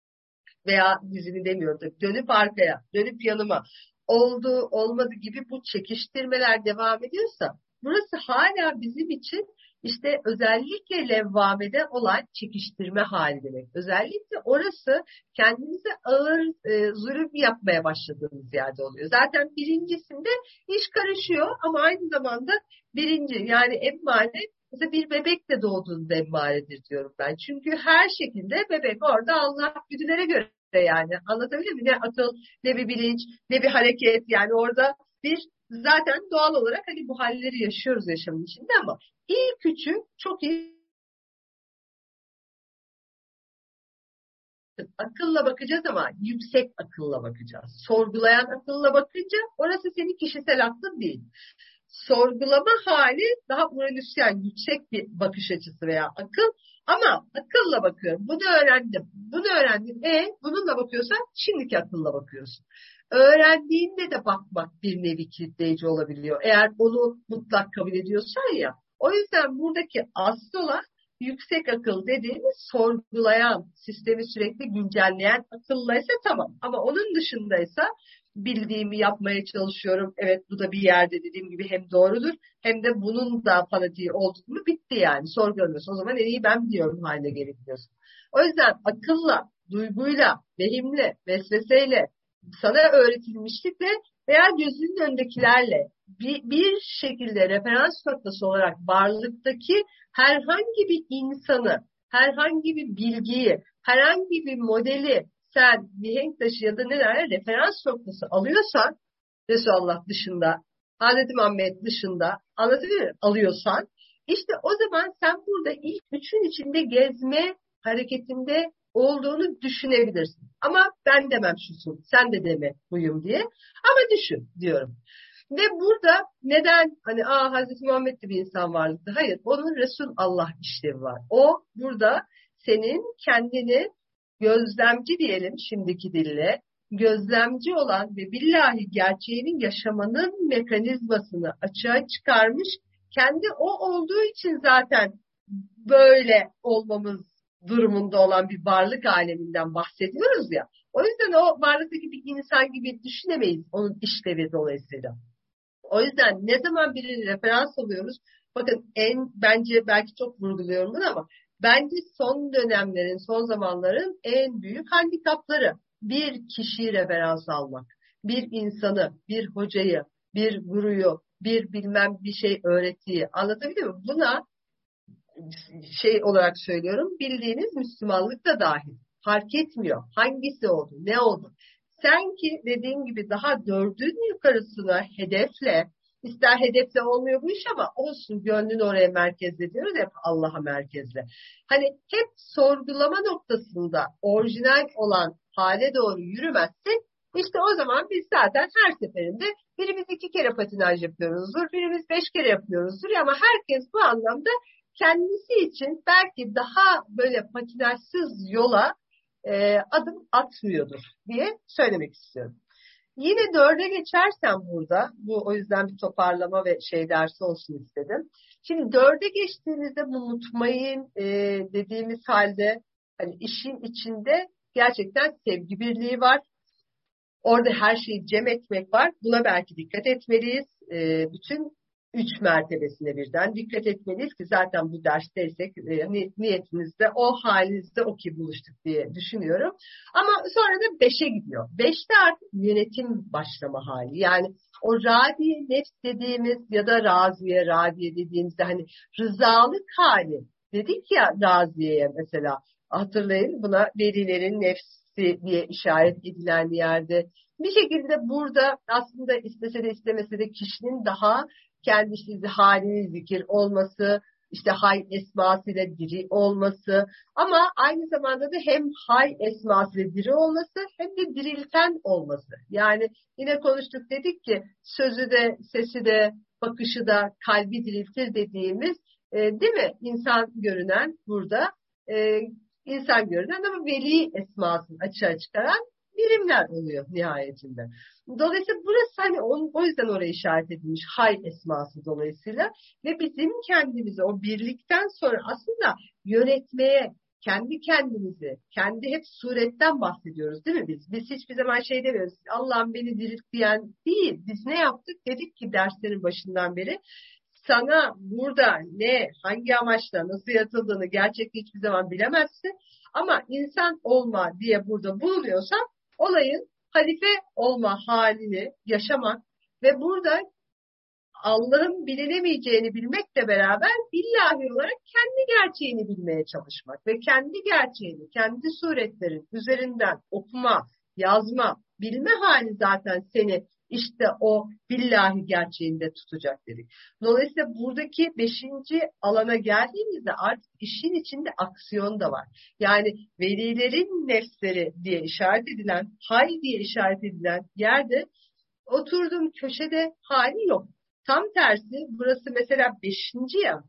S1: veya dizini demiyorum da dönüp arkaya, dönüp yanıma oldu olmadı gibi bu çekiştirmeler devam ediyorsa burası hala bizim için işte özellikle levvamede olan çekiştirme hali demek. Özellikle orası kendimize ağır e, zulüm yapmaya başladığımız yerde oluyor. Zaten birincisinde iş karışıyor ama aynı zamanda birinci yani emmare, mesela bir bebek de doğduğunda emmaredir diyorum ben. Çünkü her şekilde bebek orada Allah güdülere göre yani. Anlatabiliyor muyum? Ne akıl, ne bir bilinç, ne bir hareket. Yani orada bir zaten doğal olarak hani bu halleri yaşıyoruz yaşamın içinde ama ilk üçü çok iyi. Akılla bakacağız ama yüksek akılla bakacağız. Sorgulayan akılla bakınca orası senin kişisel aklın değil. Sorgulama hali daha Uranüsyen, yüksek bir bakış açısı veya akıl. Ama akılla bakıyorum. Bunu öğrendim. Bunu öğrendim. E bununla bakıyorsan şimdiki akılla bakıyorsun. Öğrendiğinde de bakmak bir nevi kilitleyici olabiliyor. Eğer onu mutlak kabul ediyorsan ya. O yüzden buradaki asıl olan yüksek akıl dediğimiz sorgulayan, sistemi sürekli güncelleyen akıllaysa tamam. Ama onun dışındaysa bildiğimi yapmaya çalışıyorum. Evet bu da bir yerde dediğim gibi hem doğrudur hem de bunun da fanatiği oldu mu bitti yani. Sorgulamıyorsun. O zaman en iyi ben biliyorum haline gelebiliyorsun. O yüzden akılla, duyguyla, vehimle, vesveseyle, sana öğretilmişlikle veya gözünün önündekilerle bir, bir şekilde referans noktası olarak varlıktaki herhangi bir insanı, herhangi bir bilgiyi, herhangi bir modeli sen mihenk taşı ya da neler referans noktası alıyorsan, Resulullah dışında, Hazreti Muhammed dışında anlatabiliyor muyum? Alıyorsan, işte o zaman sen burada ilk üçün içinde gezme hareketinde olduğunu düşünebilirsin. Ama ben demem şusun, sen de deme buyum diye. Ama düşün diyorum. Ve burada neden hani aa Hazreti Muhammed de bir insan varlıktı. Hayır, onun Resul Allah işlevi var. O burada senin kendini gözlemci diyelim şimdiki dille, gözlemci olan ve billahi gerçeğinin yaşamanın mekanizmasını açığa çıkarmış, kendi o olduğu için zaten böyle olmamız durumunda olan bir varlık aleminden bahsediyoruz ya. O yüzden o varlıktaki bir insan gibi düşünemeyiz onun işlevi dolayısıyla. O yüzden ne zaman birini referans alıyoruz, bakın en bence belki çok vurguluyorum bunu ama bence son dönemlerin, son zamanların en büyük handikapları bir kişiyi referans almak. Bir insanı, bir hocayı, bir guruyu, bir bilmem bir şey öğrettiği. Anlatabiliyor muyum? Buna şey olarak söylüyorum, bildiğiniz Müslümanlık da dahil. Fark etmiyor. Hangisi oldu, ne oldu? Sanki dediğim gibi daha dördün yukarısına hedefle, ister hedefle olmuyor bu iş ama olsun, gönlün oraya merkezle diyoruz, hep Allah'a merkezle. Hani hep sorgulama noktasında orijinal olan hale doğru yürümezsek, işte o zaman biz zaten her seferinde birimiz iki kere patinaj yapıyoruzdur, birimiz beş kere yapıyoruzdur ama herkes bu anlamda kendisi için belki daha böyle patinajsız yola e, adım atmıyordur diye söylemek istiyorum. Yine dörde geçersem burada, bu o yüzden bir toparlama ve şey dersi olsun istedim. Şimdi dörde geçtiğimizde bu unutmayın e, dediğimiz halde hani işin içinde gerçekten sevgi birliği var. Orada her şeyi cem etmek var. Buna belki dikkat etmeliyiz. E, bütün üç mertebesine birden dikkat etmeliyiz ki zaten bu dersteysek e, niyetimizde o halinizde o ki buluştuk diye düşünüyorum. Ama sonra da beşe gidiyor. Beşte artık yönetim başlama hali. Yani o radiye nefs dediğimiz ya da raziye, radiye dediğimizde hani rızalık hali dedik ya raziyeye mesela. Hatırlayın, buna velilerin nefsi diye işaret edilen yerde. Bir şekilde burada aslında istese de istemese de kişinin daha kendi işte halini zikir olması, işte hay esmasıyla diri olması ama aynı zamanda da hem hay esmasıyla diri olması hem de dirilten olması. Yani yine konuştuk, dedik ki sözü de, sesi de, bakışı da kalbi diriltir dediğimiz e, değil mi? İnsan görünen burada e, insan görünen ama veli esmasını açığa çıkaran birimler oluyor nihayetinde. Dolayısıyla burası hani on, o yüzden oraya işaret edilmiş hay esması dolayısıyla ve bizim kendimizi o birlikten sonra aslında yönetmeye, kendi kendimizi, kendi hep suretten bahsediyoruz değil mi biz? Biz hiçbir zaman şey demiyoruz, Allah'ım beni dirilt diyen değil. Biz ne yaptık? Dedik ki derslerin başından beri sana burada ne, hangi amaçla, nasıl yaratıldığını gerçekten hiçbir zaman bilemezsin. Ama insan olma diye burada bulunuyorsan olayın halife olma halini yaşamak ve burada Allah'ın bilinemeyeceğini bilmekle beraber billahi olarak kendi gerçeğini bilmeye çalışmak ve kendi gerçeğini, kendi suretlerin üzerinden okuma, yazma, bilme hali zaten seni işte o billahi gerçeğinde tutacak dedik. Dolayısıyla buradaki beşinci alana geldiğimizde artık işin içinde aksiyon da var. Yani velilerin nefsleri diye işaret edilen, hay diye işaret edilen yerde oturduğum köşede hali yok. Tam tersi burası mesela beşinci ya,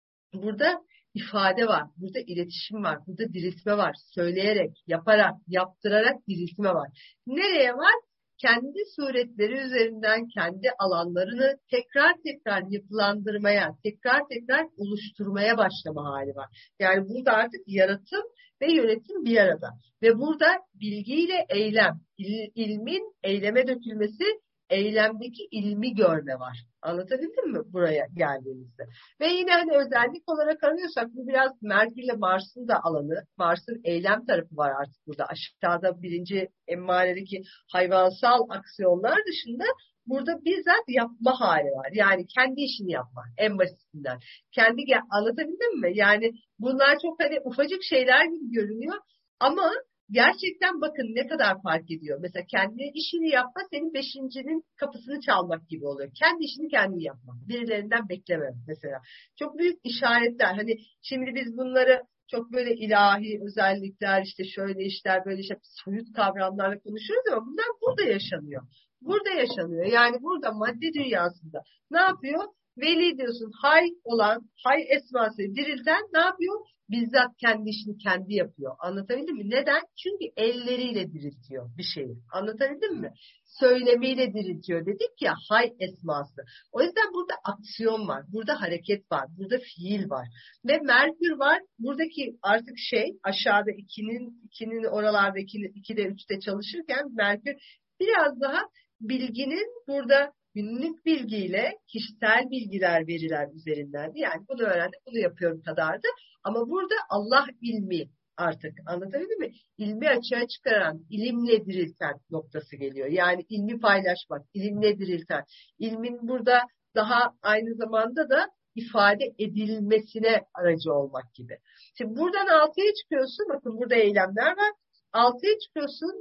S1: burada ifade var, burada iletişim var, burada diriltme var. Söyleyerek, yaparak, yaptırarak diriltme var. Nereye var? Kendi suretleri üzerinden kendi alanlarını tekrar tekrar yapılandırmaya, tekrar tekrar oluşturmaya başlama hali var. Yani burada artık yaratım ve yönetim bir arada. Ve burada bilgiyle eylem, il, ilmin eyleme dökülmesi, eylemdeki ilmi görme var. Anlatabildim mi buraya geldiğimizde? Ve yine hani özellik olarak arıyorsak bu biraz Merkür ile Mars'ın da alanı. Mars'ın eylem tarafı var artık burada. Aşağıda birinci emmaredeki hayvansal aksiyonlar dışında burada bizzat yapma hali var. Yani kendi işini yapma en basitinden. Kendi anlatabildim mi? Yani bunlar çok hani ufacık şeyler gibi görünüyor ama gerçekten bakın ne kadar fark ediyor. Mesela kendi işini yapma senin beşincinin kapısını çalmak gibi oluyor. Kendi işini kendi yapmak. Birilerinden bekleme mesela. Çok büyük işaretler. Hani şimdi biz bunları çok böyle ilahi özellikler, işte şöyle işler, böyle işte soyut kavramlarla konuşuyoruz ama bunlar burada yaşanıyor. Burada yaşanıyor. Yani burada madde dünyasında ne yapıyor? Veli diyorsun, hay olan, hay esması dirilten ne yapıyor? Bizzat kendi işini kendi yapıyor. Anlatabildim mi? Neden? Çünkü elleriyle diriltiyor bir şeyi. Anlatabildim mi? Söylemiyle diriltiyor dedik ya, hay esması. O yüzden burada aksiyon var. Burada hareket var. Burada fiil var. Ve Merkür var. Buradaki artık şey aşağıda ikinin, ikinin oralarda ikinin, ikide üçte çalışırken Merkür biraz daha bilginin burada günlük bilgiyle kişisel bilgiler, veriler üzerinden. Yani bunu öğrendim, bunu yapıyorum kadardı. Ama burada Allah ilmi artık, anlatabildim mi? İlmi açığa çıkaran, ilimle dirilten noktası geliyor. Yani ilmi paylaşmak, ilimle dirilten. İlmin burada daha aynı zamanda da ifade edilmesine aracı olmak gibi. Şimdi buradan altıya çıkıyorsun, bakın burada eylemler var. Altıya çıkıyorsun,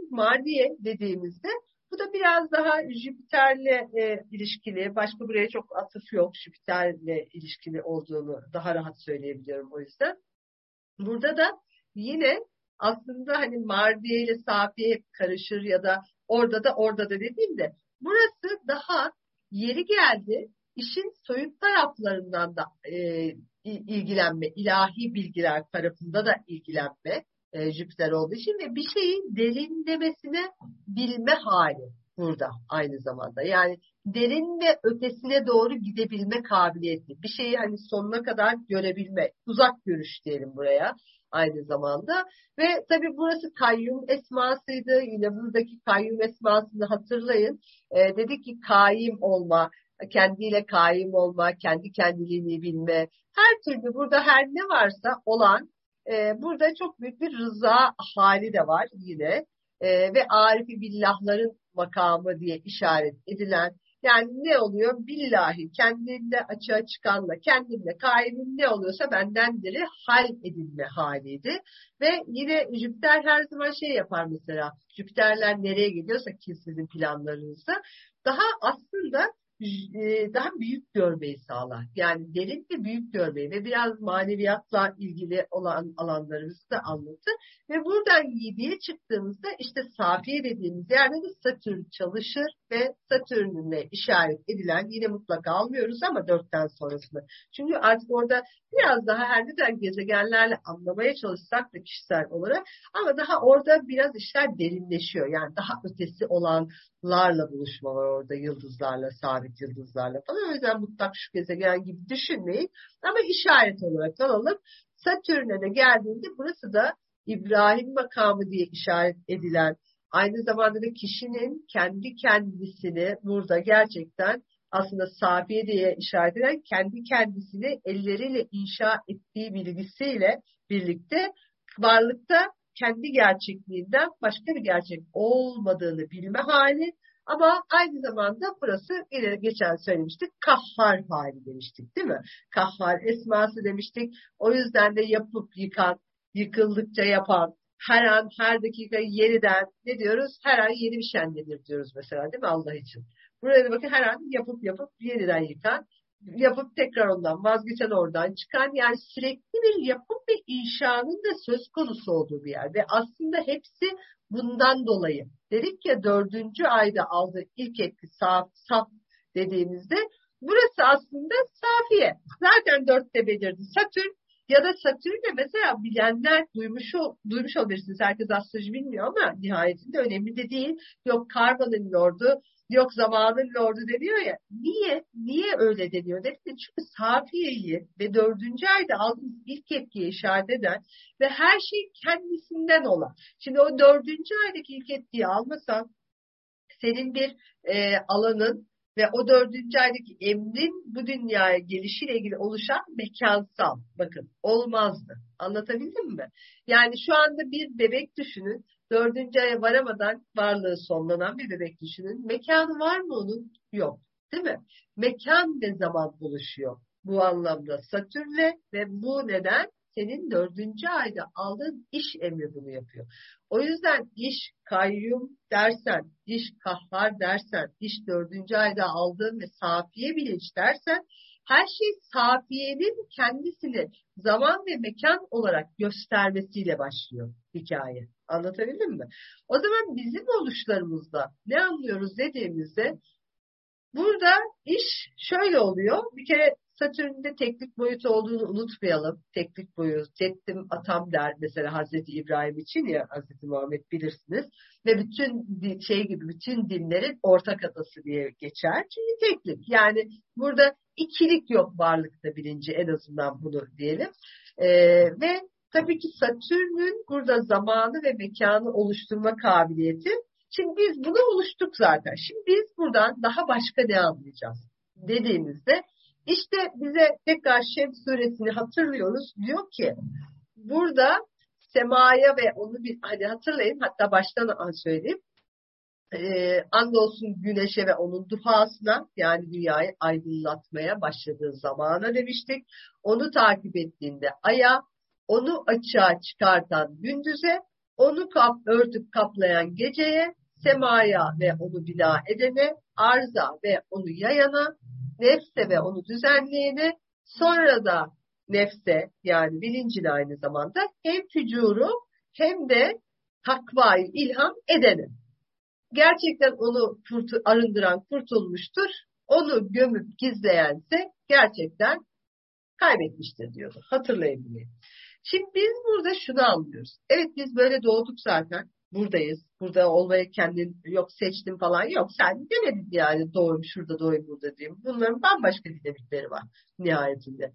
S1: Mardiye dediğimizde bu da biraz daha Jüpiter'le e, ilişkili. Başka buraya çok atıf yok. Jüpiter'le ilişkili olduğunu daha rahat söyleyebiliyorum o yüzden. Burada da yine aslında hani Mardiye ile Safiye hep karışır ya da orada da orada da dediğimde burası daha yeri geldi işin soyut taraflarından da e, ilgilenme, ilahi bilgiler tarafında da ilgilenme e, Jüpiter olduğu için ve bir şeyin derinlemesine bilme hali burada aynı zamanda. Yani derin ve ötesine doğru gidebilme kabiliyeti. Bir şeyi hani sonuna kadar görebilme. Uzak görüş diyelim buraya aynı zamanda. Ve tabii burası kayyum esmasıydı. Yine buradaki kayyum esmasını hatırlayın. E, dedik ki kaim olma, kendiyle kaim olma, kendi kendiliğini bilme. Her türlü burada her ne varsa olan e, burada çok büyük bir rıza hali de var yine. E, ve Arifi billahların makamı diye işaret edilen yani ne oluyor? Billahi kendinde açığa çıkanla kendinde kaimin ne oluyorsa bendendir'i hal edilme haliydi. Ve yine Jüpiter her zaman şey yapar mesela. Jüpiterler nereye gidiyorsa ki sizin planlarınızda daha aslında daha büyük görmeyi sağlar. Yani derin ve büyük görmeyi ve biraz maneviyatla ilgili olan alanlarımızı da anlatır. Ve buradan yediye çıktığımızda işte Safiye dediğimiz yerde de Satürn çalışır ve Satürn'le işaret edilen yine mutlaka almıyoruz ama dörtten sonrasını. Çünkü artık orada biraz daha her ne kadar gezegenlerle anlamaya çalışsak da kişisel olarak ama daha orada biraz işler derinleşiyor. Yani daha ötesi olanlarla buluşma var orada yıldızlarla, sabit yıldızlarla falan. O yüzden mutlak şu gezegen gibi düşünmeyin. Ama işaret olarak alalım. Satürn'e de geldiğinde burası da İbrahim makamı diye işaret edilen aynı zamanda da kişinin kendi kendisini burada gerçekten aslında Safiye diye işaret eden kendi kendisini elleriyle inşa ettiği bilgisiyle birlikte varlıkta kendi gerçekliğinden başka bir gerçek olmadığını bilme hali ama aynı zamanda burası yine geçen söylemiştik kahhar hali demiştik değil mi? Kahhar esması demiştik. O yüzden de yapıp yıkan, yıkıldıkça yapan, her an her dakika yeniden ne diyoruz? Her an yeni bir şenlenir diyoruz mesela değil mi Allah için? Buraya da bakın her an yapıp yapıp yeniden yıkan, yapıp tekrar ondan vazgeçen oradan çıkan yani sürekli bir yapım ve inşanın da söz konusu olduğu bir yer. Ve aslında hepsi bundan dolayı. Dedik ya dördüncü ayda aldığı ilk etki saf, saf dediğimizde burası aslında Safiye. Zaten dörtte belirdi. Satürn ya da Satürn'de mesela bilenler duymuş, duymuş olabilirsiniz. Herkes astroloji bilmiyor ama nihayetinde önemli de değil. Yok karmanın lordu, yok zamanın lordu deniyor ya. Niye? Niye öyle deniyor? Dedik çünkü Safiye'yi ve dördüncü ayda aldığımız ilk etkiye işaret eden ve her şey kendisinden olan. Şimdi o dördüncü aydaki ilk etkiyi almasan senin bir e, alanın ve o dördüncü aydaki emrin bu dünyaya gelişiyle ilgili oluşan mekansal. Bakın olmazdı. Anlatabildim mi? Yani şu anda bir bebek düşünün. Dördüncü aya varamadan varlığı sonlanan bir bebek düşünün. Mekanı var mı onun? Yok. Değil mi? Mekan ve zaman buluşuyor. Bu anlamda Satürn'le ve bu neden senin dördüncü ayda aldığın iş emri bunu yapıyor. O yüzden iş kayyum dersen, iş kahhar dersen, iş dördüncü ayda aldığın ve safiye bilinç dersen her şey safiyenin kendisini zaman ve mekan olarak göstermesiyle başlıyor hikaye. Anlatabildim mi? O zaman bizim oluşlarımızda ne anlıyoruz dediğimizde burada iş şöyle oluyor. Bir kere Satürn'de teklik boyutu olduğunu unutmayalım. Teklik boyutu, cettim atam der mesela Hazreti İbrahim için ya Hazreti Muhammed bilirsiniz. Ve bütün şey gibi bütün dinlerin ortak atası diye geçer. Çünkü teklik yani burada ikilik yok varlıkta birinci en azından bunu diyelim. Ee, ve tabii ki Satürn'ün burada zamanı ve mekanı oluşturma kabiliyeti. Şimdi biz bunu oluştuk zaten. Şimdi biz buradan daha başka ne anlayacağız dediğimizde işte bize tekrar Şems suresini hatırlıyoruz. Diyor ki burada semaya ve onu bir hadi hatırlayın hatta baştan söyleyeyim. Ee, andolsun güneşe ve onun duhasına yani dünyayı aydınlatmaya başladığı zamana demiştik. Onu takip ettiğinde aya, onu açığa çıkartan gündüze, onu kap, örtüp kaplayan geceye, semaya ve onu bina edene, arza ve onu yayana, nefse ve onu düzenleyene, sonra da nefse yani bilincine aynı zamanda hem fücuru hem de takvayı ilham edene. Gerçekten onu kurtu, arındıran kurtulmuştur. Onu gömüp gizleyense gerçekten kaybetmiştir diyordu. Hatırlayın diye. Şimdi biz burada şunu anlıyoruz. Evet biz böyle doğduk zaten. Buradayız. Burada olmayı kendin yok seçtim falan yok. Sen demedin yani doğayım şurada doğayım burada diyeyim. Bunların bambaşka dinamikleri var nihayetinde.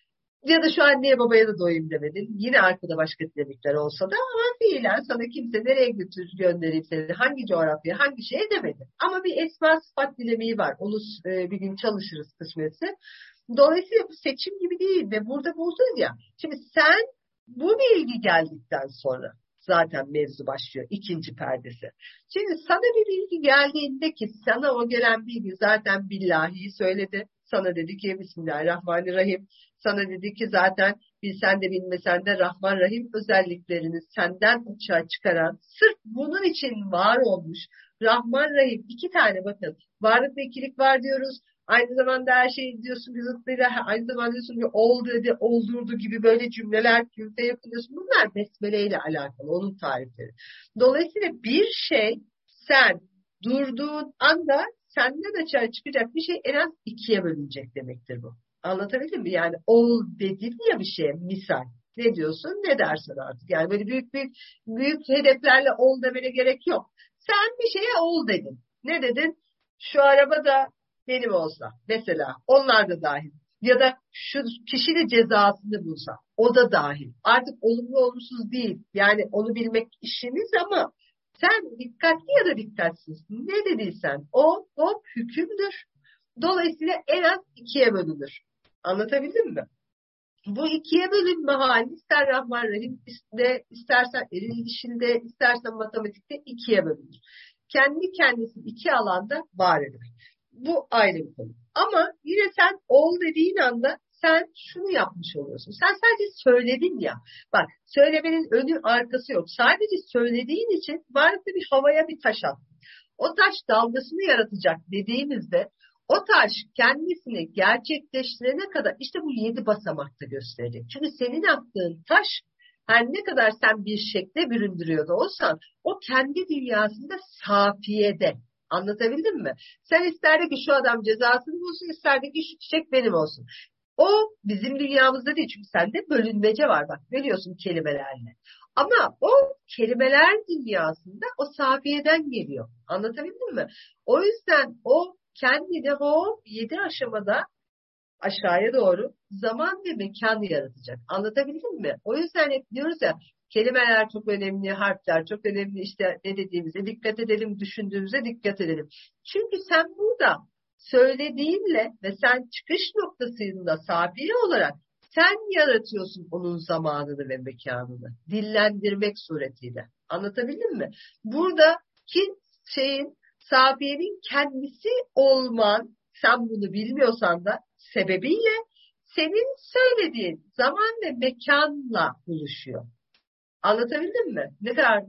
S1: Ya da şu anneye babaya da doyayım demedin. Yine arkada başka dinamikler olsa da ama fiilen sana kimse nereye götür göndereyim seni, hangi coğrafya, hangi şeye demedi. Ama bir esma sıfat dinamiği var. Onu e, bir gün çalışırız kısmetse. Dolayısıyla bu seçim gibi değil ve burada buldun ya. Şimdi sen bu bilgi geldikten sonra zaten mevzu başlıyor. İkinci perdesi. Şimdi sana bir bilgi geldiğinde ki sana o gelen bilgi zaten billahi söyledi. Sana dedi ki Bismillahirrahmanirrahim. Sana dedi ki zaten bilsen de bilmesen de Rahman Rahim özelliklerini senden uçağa çıkaran, sırf bunun için var olmuş Rahman Rahim iki tane bakın. Varlık ve ikilik var diyoruz. Aynı zamanda her şey diyorsun ki zıttıyla, aynı zamanda diyorsun ki ol dedi, oldurdu gibi böyle cümleler kürte yapıyorsun. Bunlar besmele ile alakalı, onun tarifleri. Dolayısıyla bir şey sen durduğun anda senden açığa çıkacak bir şey en az ikiye bölünecek demektir bu. Anlatabildim mi? Yani ol dedim ya bir şeye misal. Ne diyorsun? Ne dersin artık? Yani böyle büyük büyük büyük hedeflerle ol demene gerek yok. Sen bir şeye ol dedin. Ne dedin? Şu araba da benim olsa. Mesela onlar da dahil. Ya da şu kişinin cezasını bulsa. O da dahil. Artık olumlu olumsuz değil. Yani onu bilmek işiniz ama sen dikkatli ya da dikkatsiz. Ne dediysen o, o hükümdür. Dolayısıyla en az ikiye bölünür. Anlatabildim mi? Bu ikiye bölünme hali ister Rahman Rahim, istersen eril dişinde, istersen matematikte ikiye bölünür. Kendi kendisi iki alanda var eder. Bu ayrı bir konu. Ama yine sen ol dediğin anda sen şunu yapmış oluyorsun. Sen sadece söyledin ya. Bak söylemenin önü arkası yok. Sadece söylediğin için varlıklı bir havaya bir taş attın. O taş dalgasını yaratacak dediğimizde o taş kendisini gerçekleştirene kadar işte bu yedi basamakta gösterecek. Çünkü senin attığın taş her ne kadar sen bir şekle büründürüyordu olsan o kendi dünyasında safiyede. Anlatabildim mi? Sen isterdin ki şu adam cezasını bulsun, isterdin ki şu çiçek benim olsun. O bizim dünyamızda değil çünkü sende bölünmece var bak biliyorsun kelimelerle. Ama o kelimeler dünyasında o safiyeden geliyor. Anlatabildim mi? O yüzden o kendine o yedi aşamada aşağıya doğru zaman ve mekan yaratacak. Anlatabildim mi? O yüzden hep diyoruz ya kelimeler çok önemli, harfler çok önemli. İşte ne dediğimize dikkat edelim, düşündüğümüze dikkat edelim. Çünkü sen burada söylediğinle ve sen çıkış noktasında safiye olarak sen yaratıyorsun onun zamanını ve mekanını. Dillendirmek suretiyle. Anlatabildim mi? Buradaki şeyin safiyenin kendisi olman, sen bunu bilmiyorsan da sebebiyle senin söylediğin zaman ve mekanla buluşuyor. Anlatabildim mi? Ne kadar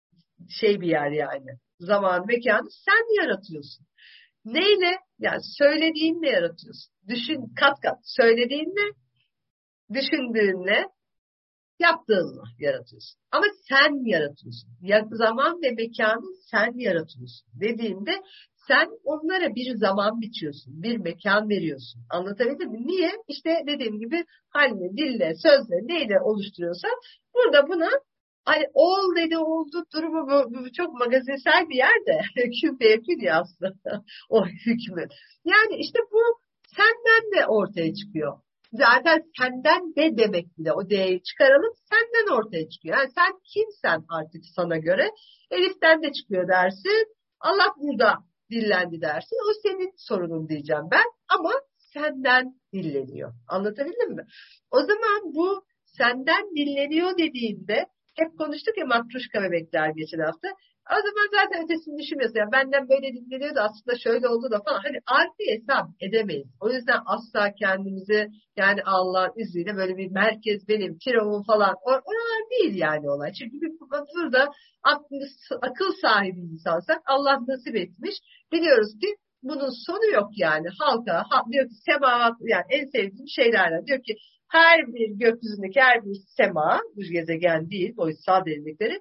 S1: şey bir yer yani. Zaman, mekanı sen yaratıyorsun. Neyle? Yani söylediğinle yaratıyorsun. Düşün, kat kat. Söylediğinle, düşündüğünle, yaptığınla yaratıyorsun. Ama sen yaratıyorsun. Ya, zaman ve mekanı sen yaratıyorsun. Dediğinde sen onlara bir zaman biçiyorsun. Bir mekan veriyorsun. Anlatabildim mi? Niye? İşte dediğim gibi halle, dille, sözle neyle oluşturuyorsan burada buna hani ol dedi oldu durumu bu, bu çok magazinsel bir yerde. Hüküm fevki diye aslında o hükmü. Yani işte bu senden de ortaya çıkıyor. Zaten senden de demek bile o D'yi çıkaralım senden ortaya çıkıyor. Yani sen kimsen artık sana göre Elif'ten de çıkıyor dersin. Allah burada dillendi dersin. O senin sorunun diyeceğim ben ama senden dilleniyor. Anlatabildim mi? O zaman bu senden dilleniyor dediğinde hep konuştuk ya matruşka bebekler geçen hafta. O zaman zaten ötesini düşünmüyorsun. Yani benden böyle dinleniyor da aslında şöyle oldu da falan. Hani arka hesap edemeyiz. O yüzden asla kendimizi yani Allah'ın izniyle böyle bir merkez benim, firavun falan oralar değil yani olay. Çünkü bir burada aklımız, akıl sahibi insansak Allah nasip etmiş. Biliyoruz ki bunun sonu yok yani. Halka ha, diyor ki sema yani en sevdiğim şeylerden. Diyor ki her bir gökyüzündeki her bir sema, bu gezegen değil, boyutsal derinlikleri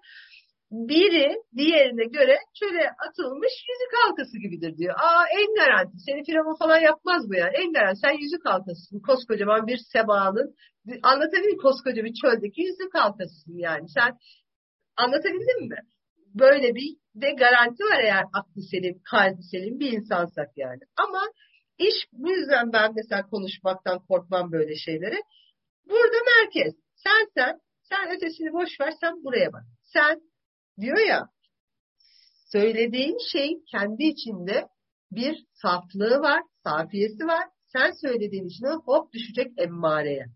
S1: biri diğerine göre çöle atılmış yüzük halkası gibidir diyor. Aa en garanti. Seni firavun falan yapmaz bu yani. En garanti. Sen yüzük halkasısın. Koskocaman bir semanın. Anlatabildim mi? Koskoca bir çöldeki yüzük halkasısın yani. Sen anlatabildim mi? Böyle bir de garanti var eğer aklı selim, kalbi selim bir insansak yani. Ama iş bu yüzden ben mesela konuşmaktan korkmam böyle şeyleri. Burada merkez. Sen sen. Sen ötesini boş ver. Sen buraya bak. Sen diyor ya, söylediğin şey kendi içinde bir saflığı var, safiyesi var. Sen söylediğin için hop düşecek emmareye.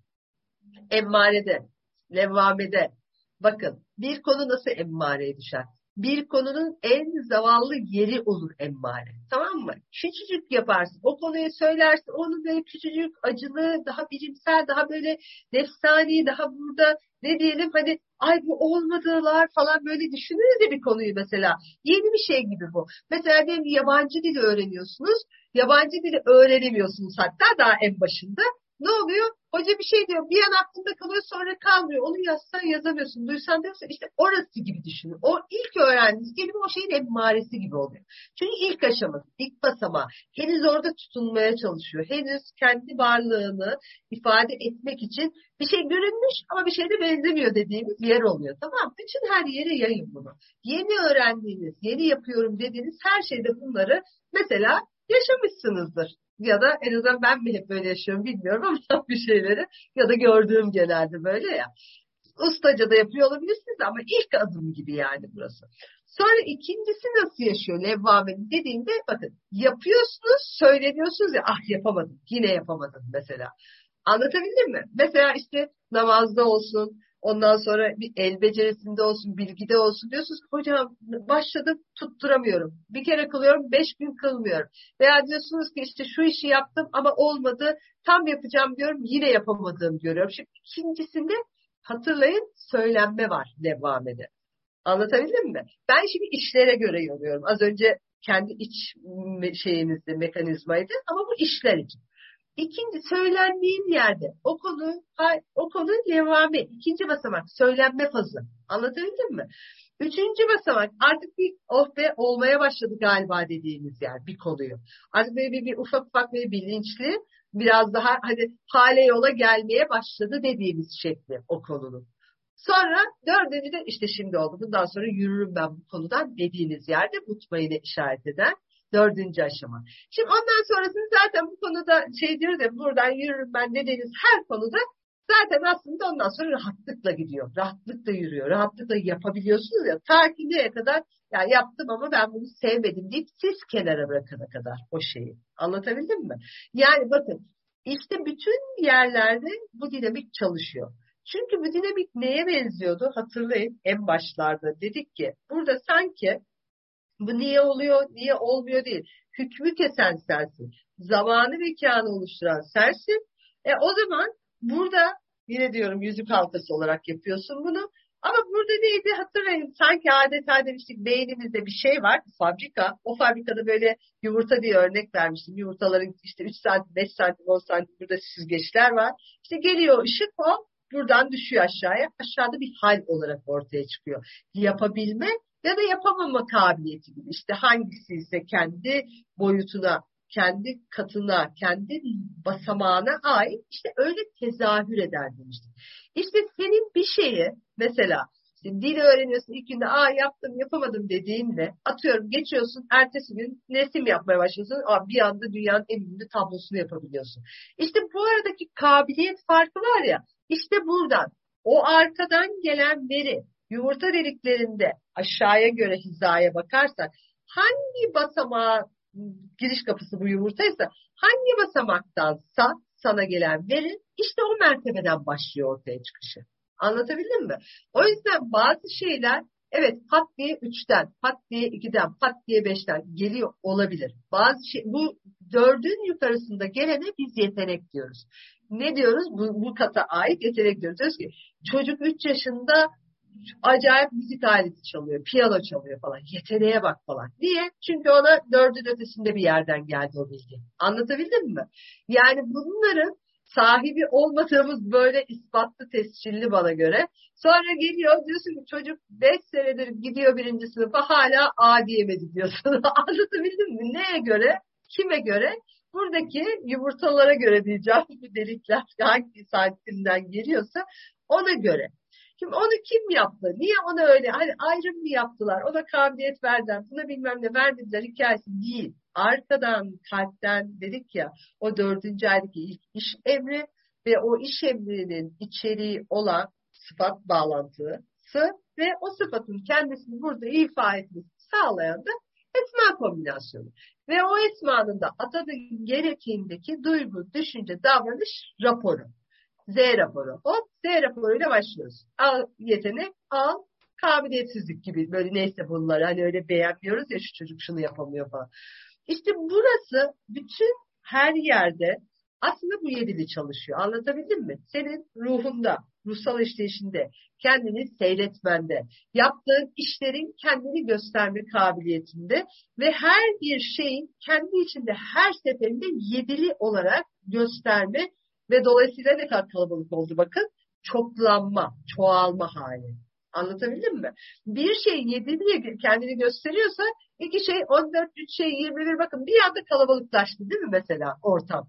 S1: Emmarede, levvamede. Bakın bir konu nasıl emmareye düşer? Bir konunun en zavallı yeri olur emmare. Tamam mı? Küçücük yaparsın. O konuyu söylersin. Onu böyle küçücük, acılı, daha bilimsel, daha böyle nefsani, daha burada ne diyelim hani ay bu olmadılar falan böyle düşünürüz ya bir konuyu mesela. Yeni bir şey gibi bu. Mesela diyelim yabancı dili öğreniyorsunuz. Yabancı dili öğrenemiyorsunuz hatta daha en başında. Ne oluyor? Hoca bir şey diyor. Bir an aklında kalıyor sonra kalmıyor. Onu yazsan yazamıyorsun. Duysan diyorsun. İşte orası gibi düşünün. O ilk öğrendiğiniz kelime o şeyin emmaresi gibi oluyor. Çünkü ilk aşaması, ilk basamağı. Henüz orada tutunmaya çalışıyor. Henüz kendi varlığını ifade etmek için bir şey görünmüş ama bir şeye de benzemiyor dediğimiz yer oluyor. Tamam. Bütün her yere yayın bunu. Yeni öğrendiğiniz, yeni yapıyorum dediğiniz her şeyde bunları mesela yaşamışsınızdır. Ya da en azından ben mi hep böyle yaşıyorum bilmiyorum ama bir şeyleri ya da gördüğüm genelde böyle ya. Ustaca da yapıyor olabilirsiniz ama ilk adım gibi yani burası. Sonra ikincisi nasıl yaşıyor levvamenin dediğimde bakın yapıyorsunuz söyleniyorsunuz ya ah yapamadım yine yapamadım mesela. Anlatabildim mi? Mesela işte namazda olsun, ondan sonra bir el becerisinde olsun, bilgide olsun diyorsunuz ki hocam başladım tutturamıyorum. Bir kere kılıyorum, beş gün kılmıyorum. Veya diyorsunuz ki işte şu işi yaptım ama olmadı, tam yapacağım diyorum yine yapamadığımı görüyorum. Şimdi ikincisinde hatırlayın söylenme var devamede. Anlatabildim mi? Ben şimdi işlere göre yoruyorum. Az önce kendi iç şeyinizde mekanizmaydı ama bu işler için. İkinci söylendiğin yerde o konu o konu devamı. İkinci basamak söylenme fazı. Anlatabildim mi? Üçüncü basamak artık bir oh be olmaya başladı galiba dediğimiz yer bir konuyu. Artık böyle bir, bir ufak ufak bir bilinçli biraz daha hani hale yola gelmeye başladı dediğimiz şekli o konunun. Sonra dördüncü de işte şimdi oldu. Bundan sonra yürürüm ben bu konudan dediğiniz yerde mutmain'e işaret eden dördüncü aşama. Şimdi ondan sonrasını zaten bu konuda şey diyoruz ya buradan yürürüm ben dediğiniz her konuda zaten aslında ondan sonra rahatlıkla gidiyor. Rahatlıkla yürüyor. Rahatlıkla yapabiliyorsunuz ya. Ta ki neye kadar ya yaptım ama ben bunu sevmedim deyip siz kenara bırakana kadar o şeyi. Anlatabildim mi? Yani bakın işte bütün yerlerde bu dinamik çalışıyor. Çünkü bu dinamik neye benziyordu? Hatırlayın en başlarda dedik ki burada sanki bu niye oluyor, niye olmuyor değil. Hükmü kesen sensin. Zamanı mekanı oluşturan sensin. E o zaman burada yine diyorum yüzük halkası olarak yapıyorsun bunu. Ama burada neydi hatırlayın. Sanki adeta demiştik beynimizde bir şey var. Fabrika. O fabrikada böyle yumurta diye örnek vermiştim. Yumurtaların işte üç santim, beş santim, on santim burada süzgeçler var. İşte geliyor ışık o. Buradan düşüyor aşağıya. Aşağıda bir hal olarak ortaya çıkıyor. Yapabilme ya da yapamama kabiliyeti gibi. İşte hangisi ise kendi boyutuna, kendi katına, kendi basamağına ait işte öyle tezahür eder demiştim. İşte senin bir şeyi mesela işte dil öğreniyorsun ilk günde aa yaptım yapamadım dediğinle atıyorum geçiyorsun ertesi gün resim yapmaya başlıyorsun. Aa, bir anda dünyanın en ünlü tablosunu yapabiliyorsun. İşte bu aradaki kabiliyet farkı var ya işte buradan o arkadan gelen veri yumurta deliklerinde aşağıya göre hizaya bakarsak hangi basamağa giriş kapısı bu yumurtaysa hangi basamaktansa sana gelen veri işte o mertebeden başlıyor ortaya çıkışı. Anlatabildim mi? O yüzden bazı şeyler Evet, pat diye üçten, pat diye ikiden, pat diye beşten geliyor olabilir. Bazı şey, bu dördün yukarısında gelene biz yetenek diyoruz. Ne diyoruz? Bu, bu kata ait yetenek diyoruz. Diyoruz ki çocuk üç yaşında acayip müzik aleti çalıyor, piyano çalıyor falan. Yeteneğe bak falan. Niye? Çünkü ona dördün ötesinde bir yerden geldi o bilgi. Anlatabildim mi? Yani bunların sahibi olmadığımız böyle ispatlı tescilli bana göre. Sonra geliyor diyorsun ki çocuk beş senedir gidiyor birinci sınıfa hala A diyemedi diyorsun. Anlatabildim mi? Neye göre? Kime göre? Buradaki yumurtalara göre diyeceğim. Bu delikler hangi saatinden geliyorsa ona göre. Şimdi onu kim yaptı? Niye ona öyle hani ayrım mı yaptılar? Ona kabiliyet verdiler. Buna bilmem ne vermediler hikayesi değil. Arkadan, kalpten dedik ya o dördüncü aydaki ilk iş emri ve o iş emrinin içeriği olan sıfat bağlantısı ve o sıfatın kendisini burada ifa etmesi sağlayan da esma kombinasyonu. Ve o esmanın da atadığın gerektiğindeki duygu, düşünce, davranış raporu. Z raporu. Hop Z raporuyla başlıyoruz. Al yetenek, al kabiliyetsizlik gibi böyle neyse bunları hani öyle beğenmiyoruz ya şu çocuk şunu yapamıyor falan. İşte burası bütün her yerde aslında bu yedili çalışıyor. Anlatabildim mi? Senin ruhunda, ruhsal işleyişinde, kendini seyretmende, yaptığın işlerin kendini gösterme kabiliyetinde ve her bir şeyin kendi içinde her seferinde yedili olarak gösterme ve dolayısıyla ne kadar kalabalık oldu bakın. Çoklanma, çoğalma hali. Anlatabildim mi? Bir şey yedili kendini gösteriyorsa iki şey on dört, üç şey yirmi bir bakın bir anda kalabalıklaştı değil mi mesela ortam?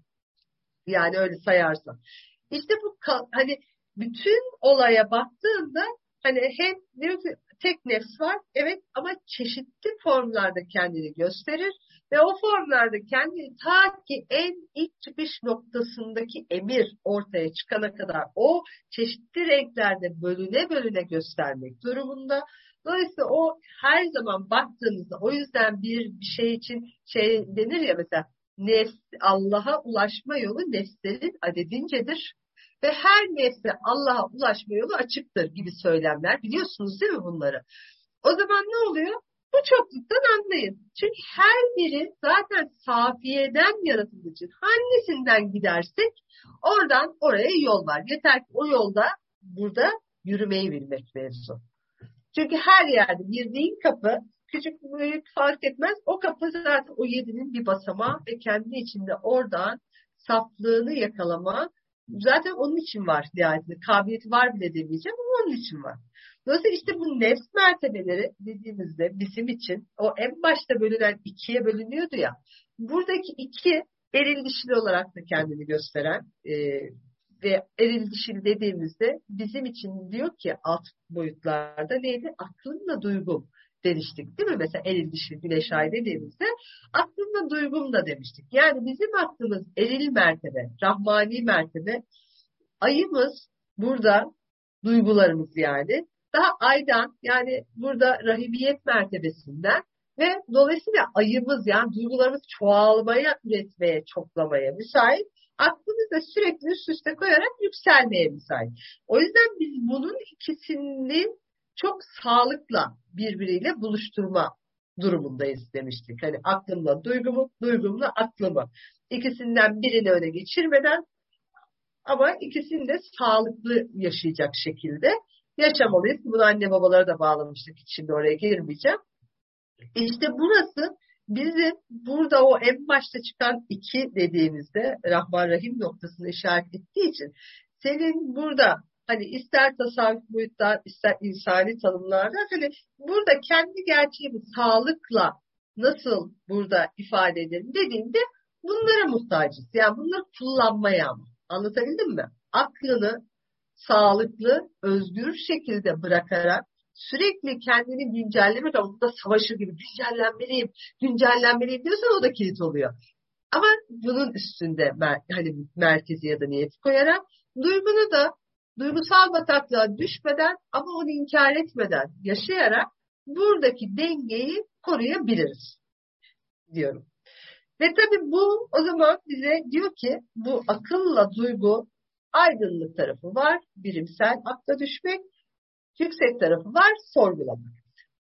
S1: Yani öyle sayarsan. İşte bu hani bütün olaya baktığında hani hem diyor ki tek nefs var evet ama çeşitli formlarda kendini gösterir ve o formlarda kendini ta ki en ilk çıkış noktasındaki emir ortaya çıkana kadar o çeşitli renklerde bölüne bölüne göstermek durumunda. Dolayısıyla o her zaman baktığınızda o yüzden bir, bir şey için şey denir ya mesela nefs, Allah'a ulaşma yolu nefslerin adedincedir. Ve her nefse Allah'a ulaşma yolu açıktır gibi söylemler. Biliyorsunuz değil mi bunları? O zaman ne oluyor? Bu çokluktan anlayın. Çünkü her biri zaten safiyeden yaratıldığı için hangisinden gidersek oradan oraya yol var. Yeter ki o yolda burada yürümeyi bilmek mevzu. Çünkü her yerde girdiğin kapı küçük büyük fark etmez. O kapı zaten o yedinin bir basamağı ve kendi içinde oradan saflığını yakalama zaten onun için var. Yani kabiliyeti var bile demeyeceğim ama onun için var. Dolayısıyla işte bu nefs mertebeleri dediğimizde bizim için o en başta bölünen ikiye bölünüyordu ya. Buradaki iki eril dişili olarak da kendini gösteren e, ve eril dişil dediğimizde bizim için diyor ki alt boyutlarda neydi? Aklımla duygum demiştik değil mi? Mesela eril dişil güneş ay dediğimizde aklımla duygum da demiştik. Yani bizim aklımız eril mertebe, rahmani mertebe, ayımız burada duygularımız yani daha aydan yani burada rahimiyet mertebesinden ve dolayısıyla ayımız yani duygularımız çoğalmaya, üretmeye, çoklamaya müsait. Aklımız da sürekli üst üste koyarak yükselmeye müsait. O yüzden biz bunun ikisini çok sağlıkla birbiriyle buluşturma durumundayız demiştik. Hani aklımla duygumu, duygumla aklımı. İkisinden birini öne geçirmeden ama ikisini de sağlıklı yaşayacak şekilde yaşamalıyız. Bunu anne babalara da bağlamıştık. Hiç şimdi oraya girmeyeceğim. İşte burası bizim burada o en başta çıkan iki dediğimizde Rahman Rahim noktasını işaret ettiği için senin burada hani ister tasavvuf boyuttan ister insani tanımlardan hani burada kendi gerçeğimi sağlıkla nasıl burada ifade edelim dediğimde bunlara muhtacız. Yani bunları kullanmaya ama. Anlatabildim mi? Aklını sağlıklı, özgür şekilde bırakarak sürekli kendini güncellemek ama burada savaşır gibi güncellenmeliyim, güncellenmeliyim diyorsan o da kilit oluyor. Ama bunun üstünde mer- hani merkezi ya da niyeti koyarak duygunu da duygusal bataklığa düşmeden ama onu inkar etmeden yaşayarak buradaki dengeyi koruyabiliriz diyorum. Ve tabii bu o zaman bize diyor ki bu akılla duygu aydınlık tarafı var, birimsel akla düşmek, yüksek tarafı var, sorgulamak.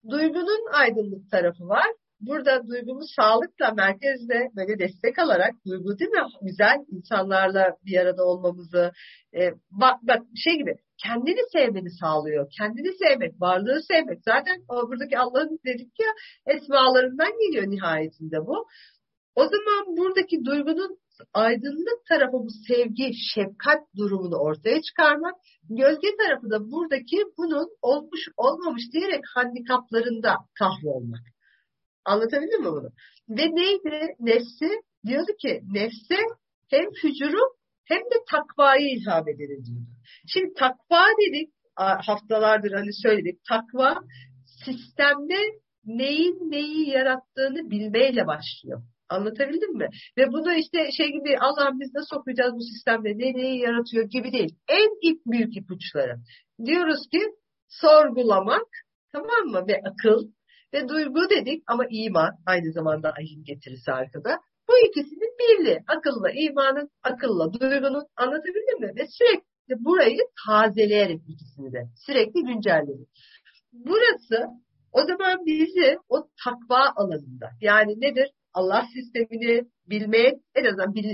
S1: Duygunun aydınlık tarafı var. Burada duygumuz sağlıkla, merkezle böyle destek alarak, duygu değil mi? Güzel insanlarla bir arada olmamızı, e, bak, bak şey gibi kendini sevmeni sağlıyor. Kendini sevmek, varlığı sevmek. Zaten o buradaki Allah'ın dedik ya esmalarından geliyor nihayetinde bu. O zaman buradaki duygunun aydınlık tarafı bu sevgi, şefkat durumunu ortaya çıkarmak. Gölge tarafı da buradaki bunun olmuş olmamış diyerek handikaplarında kahrolmak. Anlatabildim mi bunu? Ve neydi? Nefsi diyordu ki nefse hem fücuru hem de takvayı ilham eder diyordu. Şimdi takva dedik, haftalardır hani söyledik. Takva sistemde neyin neyi yarattığını bilmeyle başlıyor. Anlatabildim mi? Ve bunu işte şey gibi Allah'ım biz nasıl okuyacağız bu sistemde ne neyi yaratıyor gibi değil. En ilk büyük ipuçları. Diyoruz ki sorgulamak, tamam mı? Ve akıl ve duygu dedik ama iman aynı zamanda ayın getirisi arkada. Bu ikisinin birliği. Akılla imanın, akılla duygunun, anlatabildim mi? Ve sürekli burayı tazeleyerek ikisini de sürekli güncelledik. Burası o zaman bizi o takva alanında, yani nedir? Allah sistemini bilmeye, en azından bil,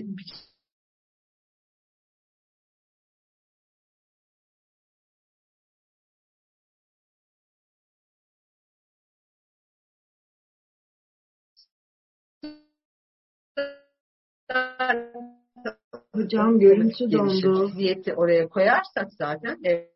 S3: Hocam görüntü dondu.
S1: Niyeti oraya koyarsak zaten evet.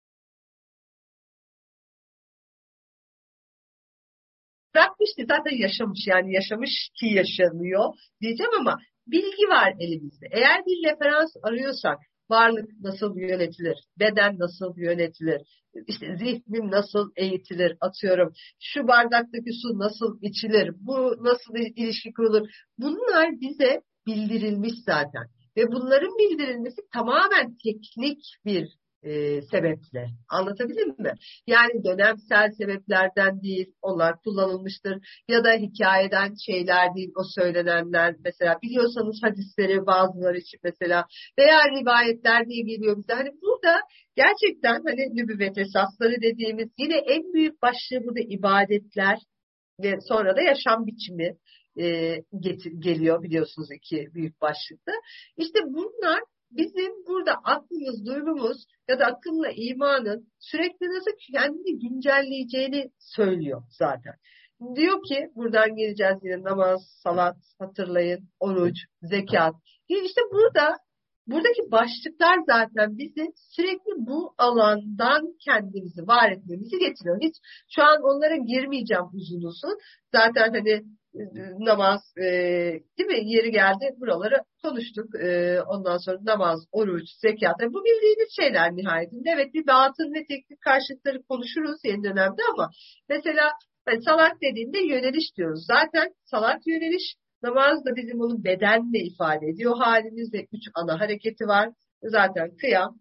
S1: Bırakmıştı zaten yaşamış, yani yaşamış ki yaşanıyor diyeceğim ama bilgi var elimizde. Eğer bir referans arıyorsak varlık nasıl yönetilir, beden nasıl yönetilir, işte zihnim nasıl eğitilir, atıyorum şu bardaktaki su nasıl içilir, bu nasıl ilişki kurulur, bunlar bize bildirilmiş zaten. Ve bunların bildirilmesi tamamen teknik bir e, sebeple. Anlatabildim mi? Yani dönemsel sebeplerden değil, onlar kullanılmıştır. Ya da hikayeden şeyler değil, o söylenenler. Mesela biliyorsanız hadisleri bazıları için mesela veya rivayetler diye geliyor bize. Hani burada gerçekten hani nübüvvet esasları dediğimiz yine en büyük başlığı burada ibadetler ve sonra da yaşam biçimi e, getir, geliyor biliyorsunuz iki büyük başlıkta. İşte bunlar bizim burada aklımız, duygumuz ya da akılla imanın sürekli nasıl kendini güncelleyeceğini söylüyor zaten. Diyor ki buradan geleceğiz yine namaz, salat, hatırlayın, oruç, zekat. İşte burada buradaki başlıklar zaten bizi sürekli bu alandan kendimizi var etmemizi getiriyor. Hiç şu an onlara girmeyeceğim uzun uzun. Zaten hani namaz e, değil mi? Yeri geldi buraları konuştuk. E, ondan sonra namaz, oruç, zekat. Bu bildiğiniz şeyler nihayetinde. Evet bir batın ve teknik karşıtları konuşuruz yeni dönemde ama mesela hani salat dediğinde yöneliş diyoruz. Zaten salat yöneliş, namaz da bizim onu bedenle ifade ediyor halimizde. Üç ana hareketi var. Zaten kıyam,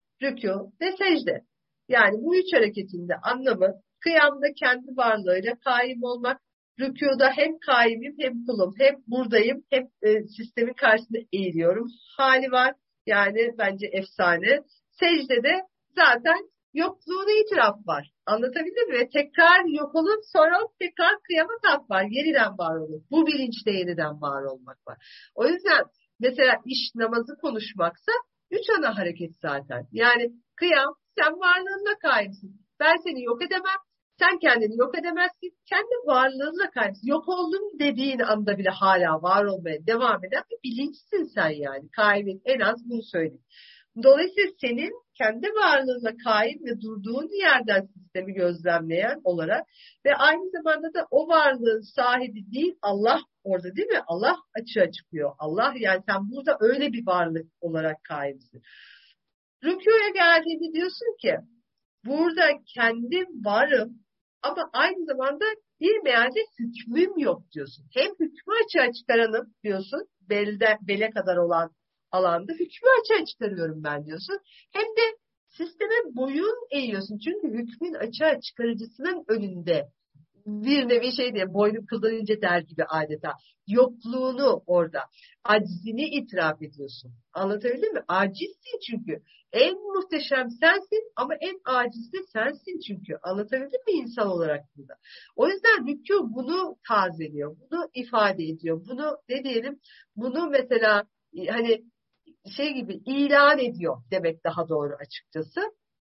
S1: rükû ve secde. Yani bu üç hareketinde anlamı kıyamda kendi varlığıyla kaim olmak, rükûda hem kaimim hem kulum, hem buradayım hem e, sistemin karşısında eğiliyorum hali var. Yani bence efsane. Secdede zaten yokluğuna itiraf var. Anlatabildim mi? Ve tekrar yok olup sonra tekrar kıyamet hak var. Yeniden var olup. Bu bilinçte yeniden var olmak var. O yüzden mesela iş namazı konuşmaksa üç ana hareket zaten. Yani kıyam, sen varlığınla kaimsin. Ben seni yok edemem. Sen kendini yok edemezsin. Kendi varlığınla kaybetsin. Yok oldum dediğin anda bile hala var olmaya devam eden bir bilinçsin sen yani. Kaybet. En az bunu söyleyeyim. Dolayısıyla senin kendi varlığınla kaim ve durduğun yerden sistemi gözlemleyen olarak ve aynı zamanda da o varlığın sahibi değil Allah orada değil mi? Allah açığa çıkıyor. Allah yani sen burada öyle bir varlık olarak kaimsin. Rükûya geldiğinde diyorsun ki burada kendim varım ama aynı zamanda bir mealde hükmüm yok diyorsun. Hem hükmü açığa çıkaranım diyorsun, belde, bele kadar olan alanda hükmü açığa çıkarıyorum ben diyorsun. Hem de sisteme boyun eğiyorsun. Çünkü hükmün açığa çıkarıcısının önünde bir nevi şey diye boynu kıldan ince der gibi adeta. Yokluğunu orada, aczini itiraf ediyorsun. Anlatabildim mi? Acizsin çünkü. En muhteşem sensin ama en aciz de sensin çünkü. Anlatabildim mi insan olarak burada? O yüzden rükû bunu tazeliyor, bunu ifade ediyor. Bunu ne diyelim? Bunu mesela hani şey gibi ilan ediyor demek daha doğru açıkçası.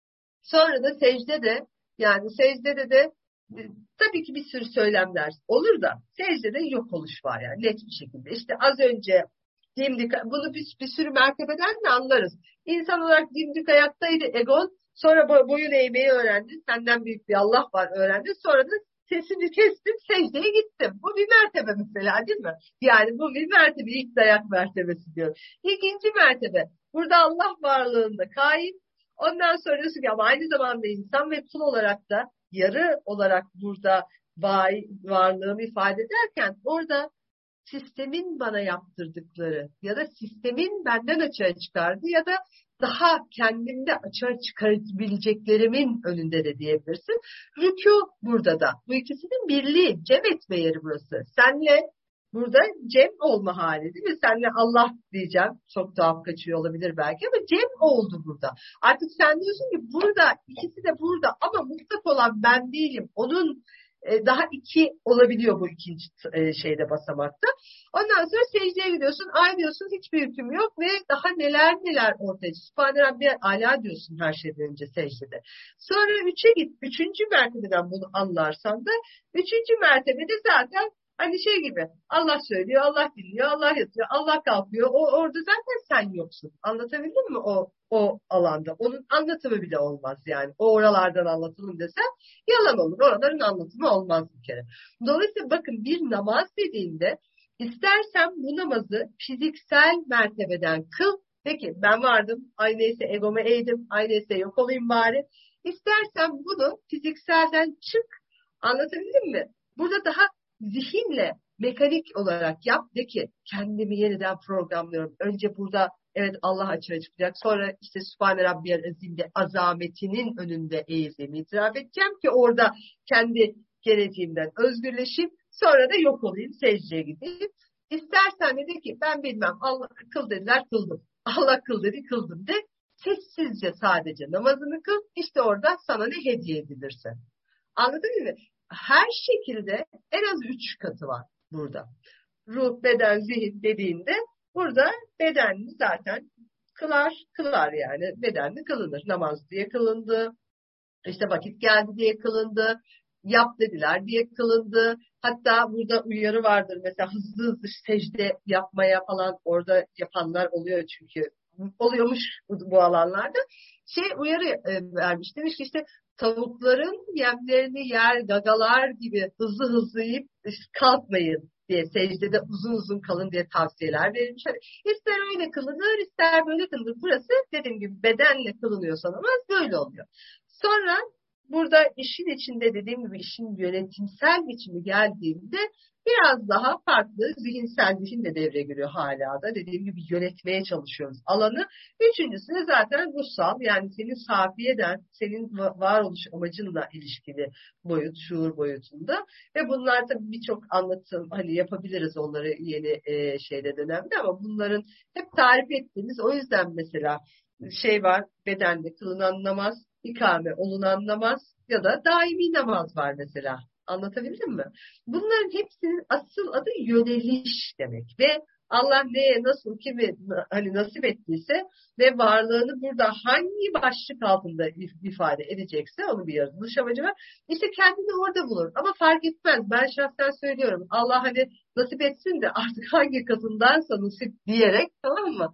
S1: Sonra da secde yani secdede de e, tabii ki bir sürü söylemler olur da secdede yok oluş var yani net bir şekilde. İşte az önce dimdik, bunu bir, bir sürü mertebeden de anlarız. İnsan olarak dimdik ayaktaydı egon, sonra bo- boyun eğmeyi öğrendi. Senden büyük bir Allah var öğrendi. Sonra da sesini kestim, secdeye gittim. Bu bir mertebe mesela değil mi? Yani bu bir mertebe, ilk dayak mertebesi diyor. İkinci mertebe, burada Allah varlığında kaim. Ondan sonra diyorsun ki ama aynı zamanda insan ve kul olarak da yarı olarak burada var, varlığımı ifade ederken orada sistemin bana yaptırdıkları ya da sistemin benden açığa çıkardığı ya da daha kendimde açığa çıkarabileceklerimin önünde de diyebilirsin. Rükû burada da. Bu ikisinin birliği, cem etme yeri burası. Senle burada cem olma hali değil mi? Senle Allah diyeceğim. Çok tuhaf kaçıyor olabilir belki ama cem oldu burada. Artık sen diyorsun ki burada, ikisi de burada ama mutlak olan ben değilim. Onun daha iki olabiliyor bu ikinci şeyde basamakta. Ondan sonra secdeye gidiyorsun. Ay diyorsun hiçbir hüküm yok ve daha neler neler ortaya. Sübhane Rabbiyel Ala diyorsun her şeyden önce secdede. Sonra üçe git. Üçüncü mertebeden bunu anlarsan da üçüncü mertebede zaten hani şey gibi Allah söylüyor, Allah dinliyor, Allah yatıyor, Allah kalkıyor. O orada zaten sen yoksun. Anlatabildim mi o o alanda? Onun anlatımı bile olmaz yani. O oralardan anlatılım desen yalan olur. Oraların anlatımı olmaz bir kere. Dolayısıyla bakın bir namaz dediğinde istersen bu namazı fiziksel mertebeden kıl. Peki ben vardım. Ay neyse egomu eğdim. Ay neyse yok olayım bari. İstersen bunu fizikselden çık. Anlatabildim mi? Burada daha zihinle mekanik olarak yap de ki kendimi yeniden programlıyorum. Önce burada evet Allah açığa çıkacak. Sonra işte Sübhane Rabbiyel Azim'de azametinin önünde eğildiğimi itiraf edeceğim ki orada kendi geleceğimden özgürleşip sonra da yok olayım, secdeye gideyim. İstersen de, de ki ben bilmem Allah kıl dediler kıldım. Allah kıl dedi kıldım de. Sessizce sadece namazını kıl. İşte orada sana ne hediye edilirse. Anladın mı? Her şekilde en az üç katı var burada. Ruh, beden, zihin dediğinde burada bedenli zaten kılar, kılar yani. Bedenli kılınır. Namaz diye kılındı. İşte vakit geldi diye kılındı. Yap dediler diye kılındı. Hatta burada uyarı vardır. Mesela hızlı hızlı secde yapmaya falan orada yapanlar oluyor çünkü. Oluyormuş bu alanlarda. Şey uyarı e, vermiş. Demiş ki işte tavukların yemlerini yer, gagalar gibi hızlı hızlı yiyip işte kalkmayın diye secdede uzun uzun kalın diye tavsiyeler verilmiş. Hani ister öyle kılınır, ister böyle kılınır. Burası dediğim gibi bedenle kılınıyorsa namaz böyle oluyor. Sonra burada işin içinde dediğim gibi işin yönetimsel biçimi geldiğinde biraz daha farklı zihinsel biçim de devreye giriyor hala da. Dediğim gibi yönetmeye çalışıyoruz alanı. Üçüncüsü de zaten ruhsal yani senin safiyeden, senin varoluş amacınla ilişkili boyut, şuur boyutunda. Ve bunlar tabii birçok anlatım hani yapabiliriz onları yeni e, şeyde dönemde ama bunların hep tarif ettiğimiz o yüzden mesela şey var bedende kılınan namaz, ikame olunan namaz ya da daimi namaz var mesela. Anlatabildim mi? Bunların hepsinin asıl adı yöneliş demek ve Allah neye nasıl kimi hani nasip ettiyse ve varlığını burada hangi başlık altında ifade edecekse onun bir yaratılış amacı var. İşte kendini orada bulur ama fark etmez. Ben şahsen söylüyorum. Allah hani nasip etsin de artık hangi katındansa nasip diyerek tamam mı?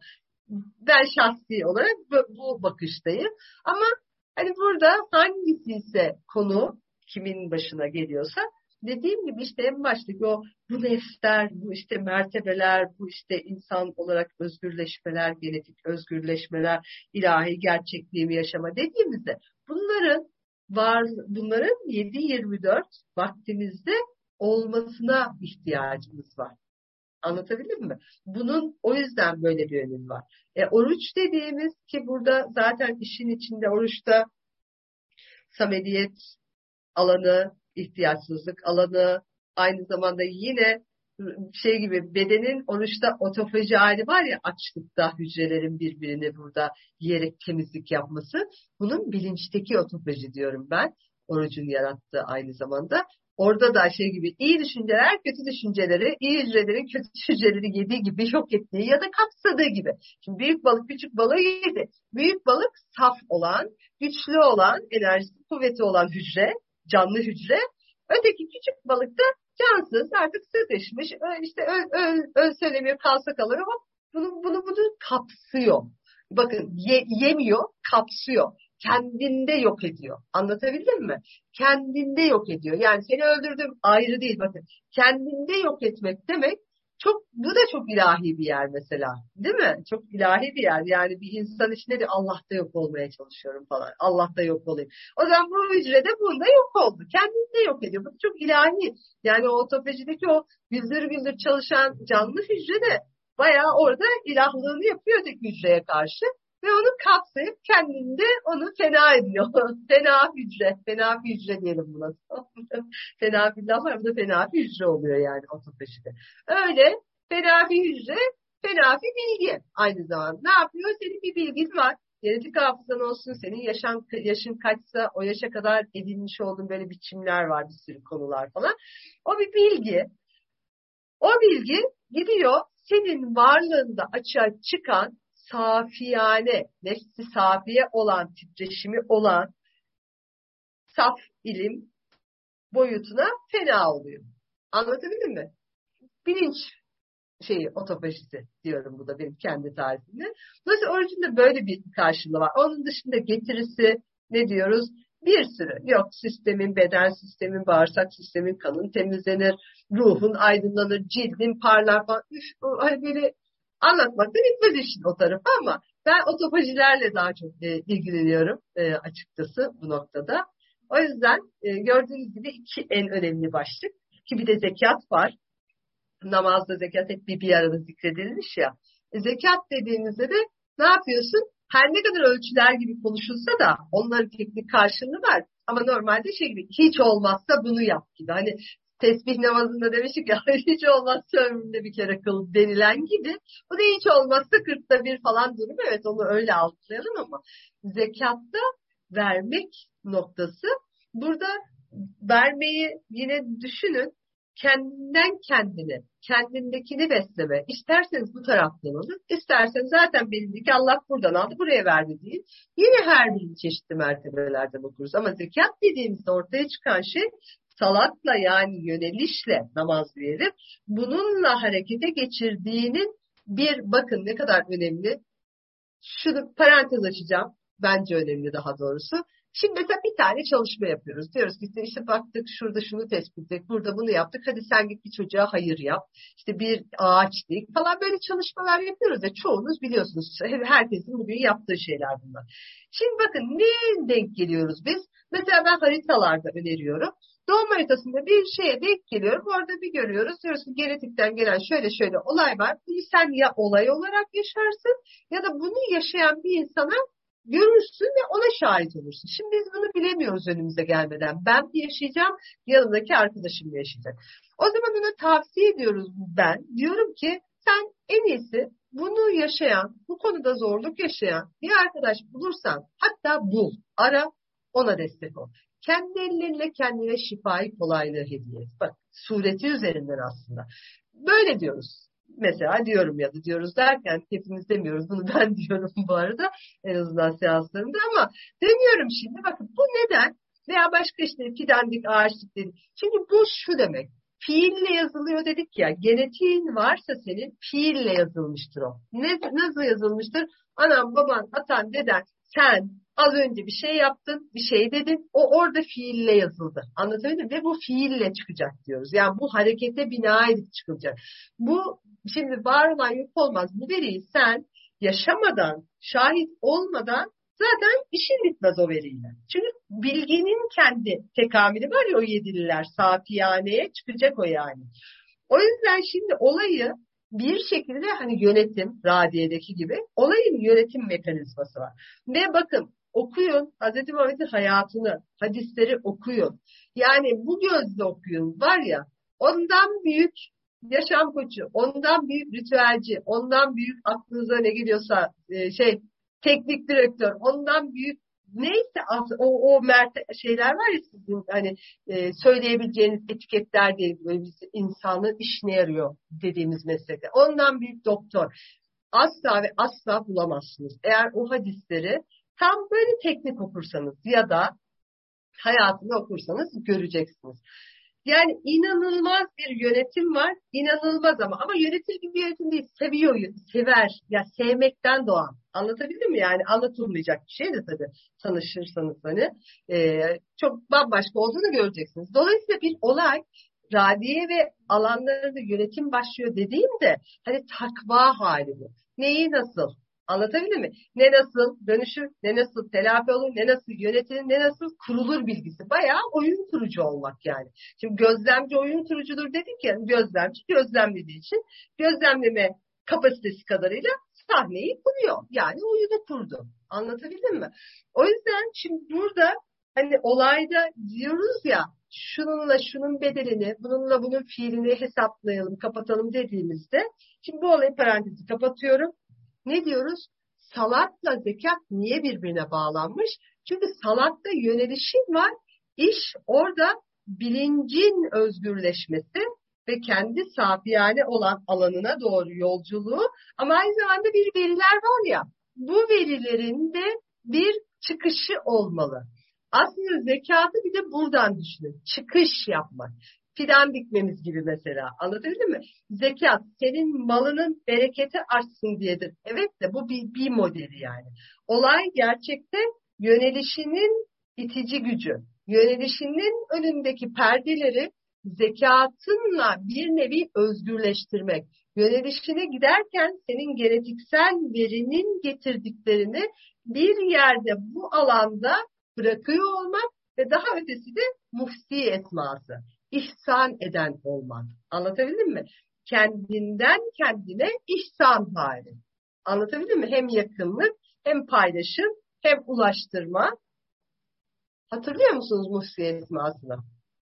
S1: Ben şahsi olarak bu, bu bakıştayım. Ama hani burada hangisi ise konu kimin başına geliyorsa dediğim gibi işte en baştaki o bu nefsler, bu işte mertebeler, bu işte insan olarak özgürleşmeler, genetik özgürleşmeler, ilahi gerçekliğimi yaşama dediğimizde bunların var, bunların yedi yirmi dört vaktimizde olmasına ihtiyacımız var. Anlatabildim mi? Bunun o yüzden böyle bir önemi var. E, oruç dediğimiz ki burada zaten işin içinde oruçta samediyet alanı, ihtiyaçsızlık alanı, aynı zamanda yine şey gibi bedenin oruçta otofaji hali var ya, açlıkta hücrelerin birbirini burada yiyerek temizlik yapması. Bunun bilinçteki otofaji diyorum ben. Orucun yarattığı aynı zamanda. Orada da şey gibi iyi düşünceler kötü düşünceleri, iyi hücrelerin kötü hücreleri yediği gibi yok ettiği ya da kapsadığı gibi. Şimdi büyük balık küçük balığı yedi. Büyük balık saf olan, güçlü olan, enerjisi kuvveti olan hücre, canlı hücre. Öteki küçük balık da cansız, artık sıkışmış, işte öl, öl, ölse ölemiyor, kalsa kalıyor ama bunu, bunu, bunu kapsıyor. Bakın ye, yemiyor, kapsıyor. Kendinde yok ediyor. Anlatabildim mi? Kendinde yok ediyor. Yani seni öldürdüm ayrı değil, bakın. Kendinde yok etmek demek çok, bu da çok ilahi bir yer mesela. Değil mi? Çok ilahi bir yer. Yani bir insan içinde de Allah'ta yok olmaya çalışıyorum falan. Allah'ta yok olayım. O zaman bu hücrede bunda yok oldu. Kendinde yok ediyor. Bu çok ilahi. Yani o otopejideki o güldür güldür çalışan canlı hücre de bayağı orada ilahlığını yapıyor öteki hücreye karşı. Ve onu kapsayıp kendinde onu fena ediyor. Fena hücre. Fena bir hücre diyelim buna. Fena bir laf var. Bu da fena bir hücre oluyor yani otopejide. Öyle fena bir hücre, fena bir bilgi. Aynı zamanda ne yapıyor? Senin bir bilgin var. Genetik hafızan olsun, senin yaşam, yaşın kaçsa o yaşa kadar edinmiş olduğun böyle biçimler var, bir sürü konular falan. O bir bilgi. O bilgi gidiyor senin varlığında açığa çıkan safiyane, nefsi safiye olan, titreşimi olan saf ilim boyutuna fena oluyor. Anlatabildim mi? Bilinç şeyi, otopajisi diyorum, bu da benim kendi tarifimde. Dolayısıyla orijinde böyle bir karşılığı var. Onun dışında getirisi ne diyoruz? Bir sürü. Yok, sistemin, beden sistemin, bağırsak sistemin, kanın temizlenir, ruhun aydınlanır, cildin parlar falan. Üf, hani böyle anlatmakta bitmez işin o tarafı ama ben otofajilerle daha çok e, ilgileniyorum e, açıkçası bu noktada. O yüzden e, gördüğünüz gibi iki en önemli başlık. Ki bir de zekat var. Namazda zekat hep bir bir arada zikredilmiş ya. E, zekat dediğimizde de ne yapıyorsun? Her ne kadar ölçüler gibi konuşulsa da onların teknik karşılığı var. Ama normalde şey gibi, hiç olmazsa bunu yap gibi. Hani tesbih namazında demiştik ya, hiç olmazsa ömründe bir kere kıl denilen gibi. Bu da hiç olmazsa kırkta bir falan durum. Evet, onu öyle algılayalım ama zekatta vermek noktası. Burada vermeyi yine düşünün. Kendinden kendine, kendindekini besleme. İsterseniz bu taraftan olur, isterseniz zaten belli ki Allah buradan aldı, buraya verdi değil. Yine her bir çeşitli mertebelerden okuruz. Ama zekat dediğimizde ortaya çıkan şey salatla, yani yönelişle namaz verip bununla harekete geçirdiğinin bir, bakın ne kadar önemli. Şunu parantez açacağım. Bence önemli daha doğrusu. Şimdi mesela bir tane çalışma yapıyoruz. Diyoruz ki işte baktık şurada şunu tespit ettik, burada bunu yaptık. Hadi sen git bir çocuğa hayır yap. İşte bir ağaç dik falan, böyle çalışmalar yapıyoruz ve çoğunuz biliyorsunuz. Herkesin bugün yaptığı şeyler bunlar. Şimdi bakın neye denk geliyoruz biz? Mesela ben haritalarda öneriyorum. Doğum haritasında bir şeye denk geliyorum. Orada bir görüyoruz. Diyoruz ki genetikten gelen şöyle şöyle olay var. Bunu sen ya olay olarak yaşarsın ya da bunu yaşayan bir insana görürsün ve ona şahit olursun. Şimdi biz bunu bilemiyoruz önümüze gelmeden. Ben mi yaşayacağım, yanımdaki arkadaşım mı yaşayacak? O zaman ona tavsiye ediyoruz ben. Diyorum ki sen en iyisi bunu yaşayan, bu konuda zorluk yaşayan bir arkadaş bulursan, hatta bul, ara, ona destek ol. Kendi ellerinle kendine şifayı, kolaylığı hediye et. Bak, sureti üzerinden aslında. Böyle diyoruz. Mesela diyorum ya da diyoruz derken hepimiz demiyoruz. Bunu ben diyorum bu arada en azından seanslarında, ama deniyorum şimdi. Bakın bu neden? Veya başka işte fidandik, ağaçlık dedik. Çünkü bu şu demek. Fiille yazılıyor dedik ya. Genetiğin varsa senin, fiille yazılmıştır o. Ne, nasıl yazılmıştır? Anan, baban, atan, deden, sen az önce bir şey yaptın, bir şey dedin. O orada fiille yazıldı. Anlatabildim mi? Ve bu fiille çıkacak diyoruz. Yani bu harekete bina edip çıkacak. Bu şimdi var olan yok olmaz. Bu veriyi sen yaşamadan, şahit olmadan zaten işin bitmez o veriyle. Çünkü bilginin kendi tekamülü var ya, o yedililer safiyaneye çıkacak o yani. O yüzden şimdi olayı bir şekilde hani yönetim, Radiye'deki gibi olayın yönetim mekanizması var. Ve bakın okuyun. Hazreti Muhammed'in hayatını, hadisleri okuyun. Yani bu gözle okuyun. Var ya, ondan büyük yaşam koçu, ondan büyük ritüelci, ondan büyük aklınıza ne geliyorsa e, şey teknik direktör, ondan büyük neyse o o merte şeyler var ya sizin hani e, söyleyebileceğiniz etiketler değil, böyle biz insanın işine yarıyor dediğimiz meslekte. Ondan büyük doktor asla ve asla bulamazsınız. Eğer o hadisleri tam böyle teknik okursanız ya da hayatını okursanız göreceksiniz. Yani inanılmaz bir yönetim var. İnanılmaz ama. Ama yönetim gibi bir yönetim değil. Seviyor, sever. Ya sevmekten doğan. Anlatabildim mi? Yani anlatılmayacak bir şey de tabii. Tanışırsanız hani. E, çok bambaşka olduğunu göreceksiniz. Dolayısıyla bir olay radiye ve alanlarında yönetim başlıyor dediğimde hani takva hali bu. Neyi nasıl? Anlatabildim mi? Ne nasıl dönüşür, ne nasıl telafi olur, ne nasıl yönetilir, ne nasıl kurulur bilgisi. Bayağı oyun kurucu olmak yani. Şimdi gözlemci oyun kurucudur dedik ya, gözlemci gözlemlediği için gözlemleme kapasitesi kadarıyla sahneyi kuruyor. Yani oyunu kurdu. Anlatabildim mi? O yüzden şimdi burada hani olayda diyoruz ya şununla şunun bedelini, bununla bunun fiilini hesaplayalım, kapatalım dediğimizde şimdi bu olayı parantezi kapatıyorum. Ne diyoruz? Salatla zekat niye birbirine bağlanmış? Çünkü salatta yönelişim var. İş orada bilincin özgürleşmesi ve kendi safiyane olan alanına doğru yolculuğu. Ama aynı zamanda bir veriler var ya, bu verilerin de bir çıkışı olmalı. Aslında zekatı bir de buradan düşünün. Çıkış yapmak. Fidan dikmemiz gibi mesela. Anlatabildim mi? Zekat senin malının bereketi artsın diyedir. Evet de bu bir, bir modeli yani. Olay gerçekte yönelişinin itici gücü. Yönelişinin önündeki perdeleri zekatınla bir nevi özgürleştirmek. Yönelişine giderken senin genetiksel verinin getirdiklerini bir yerde bu alanda bırakıyor olmak ve daha ötesi de muhsi esması. İhsan eden olmak. Anlatabildim mi? Kendinden kendine ihsan hali. Anlatabildim mi? Hem yakınlık, hem paylaşım, hem ulaştırma. Hatırlıyor musunuz muhsi esmasını?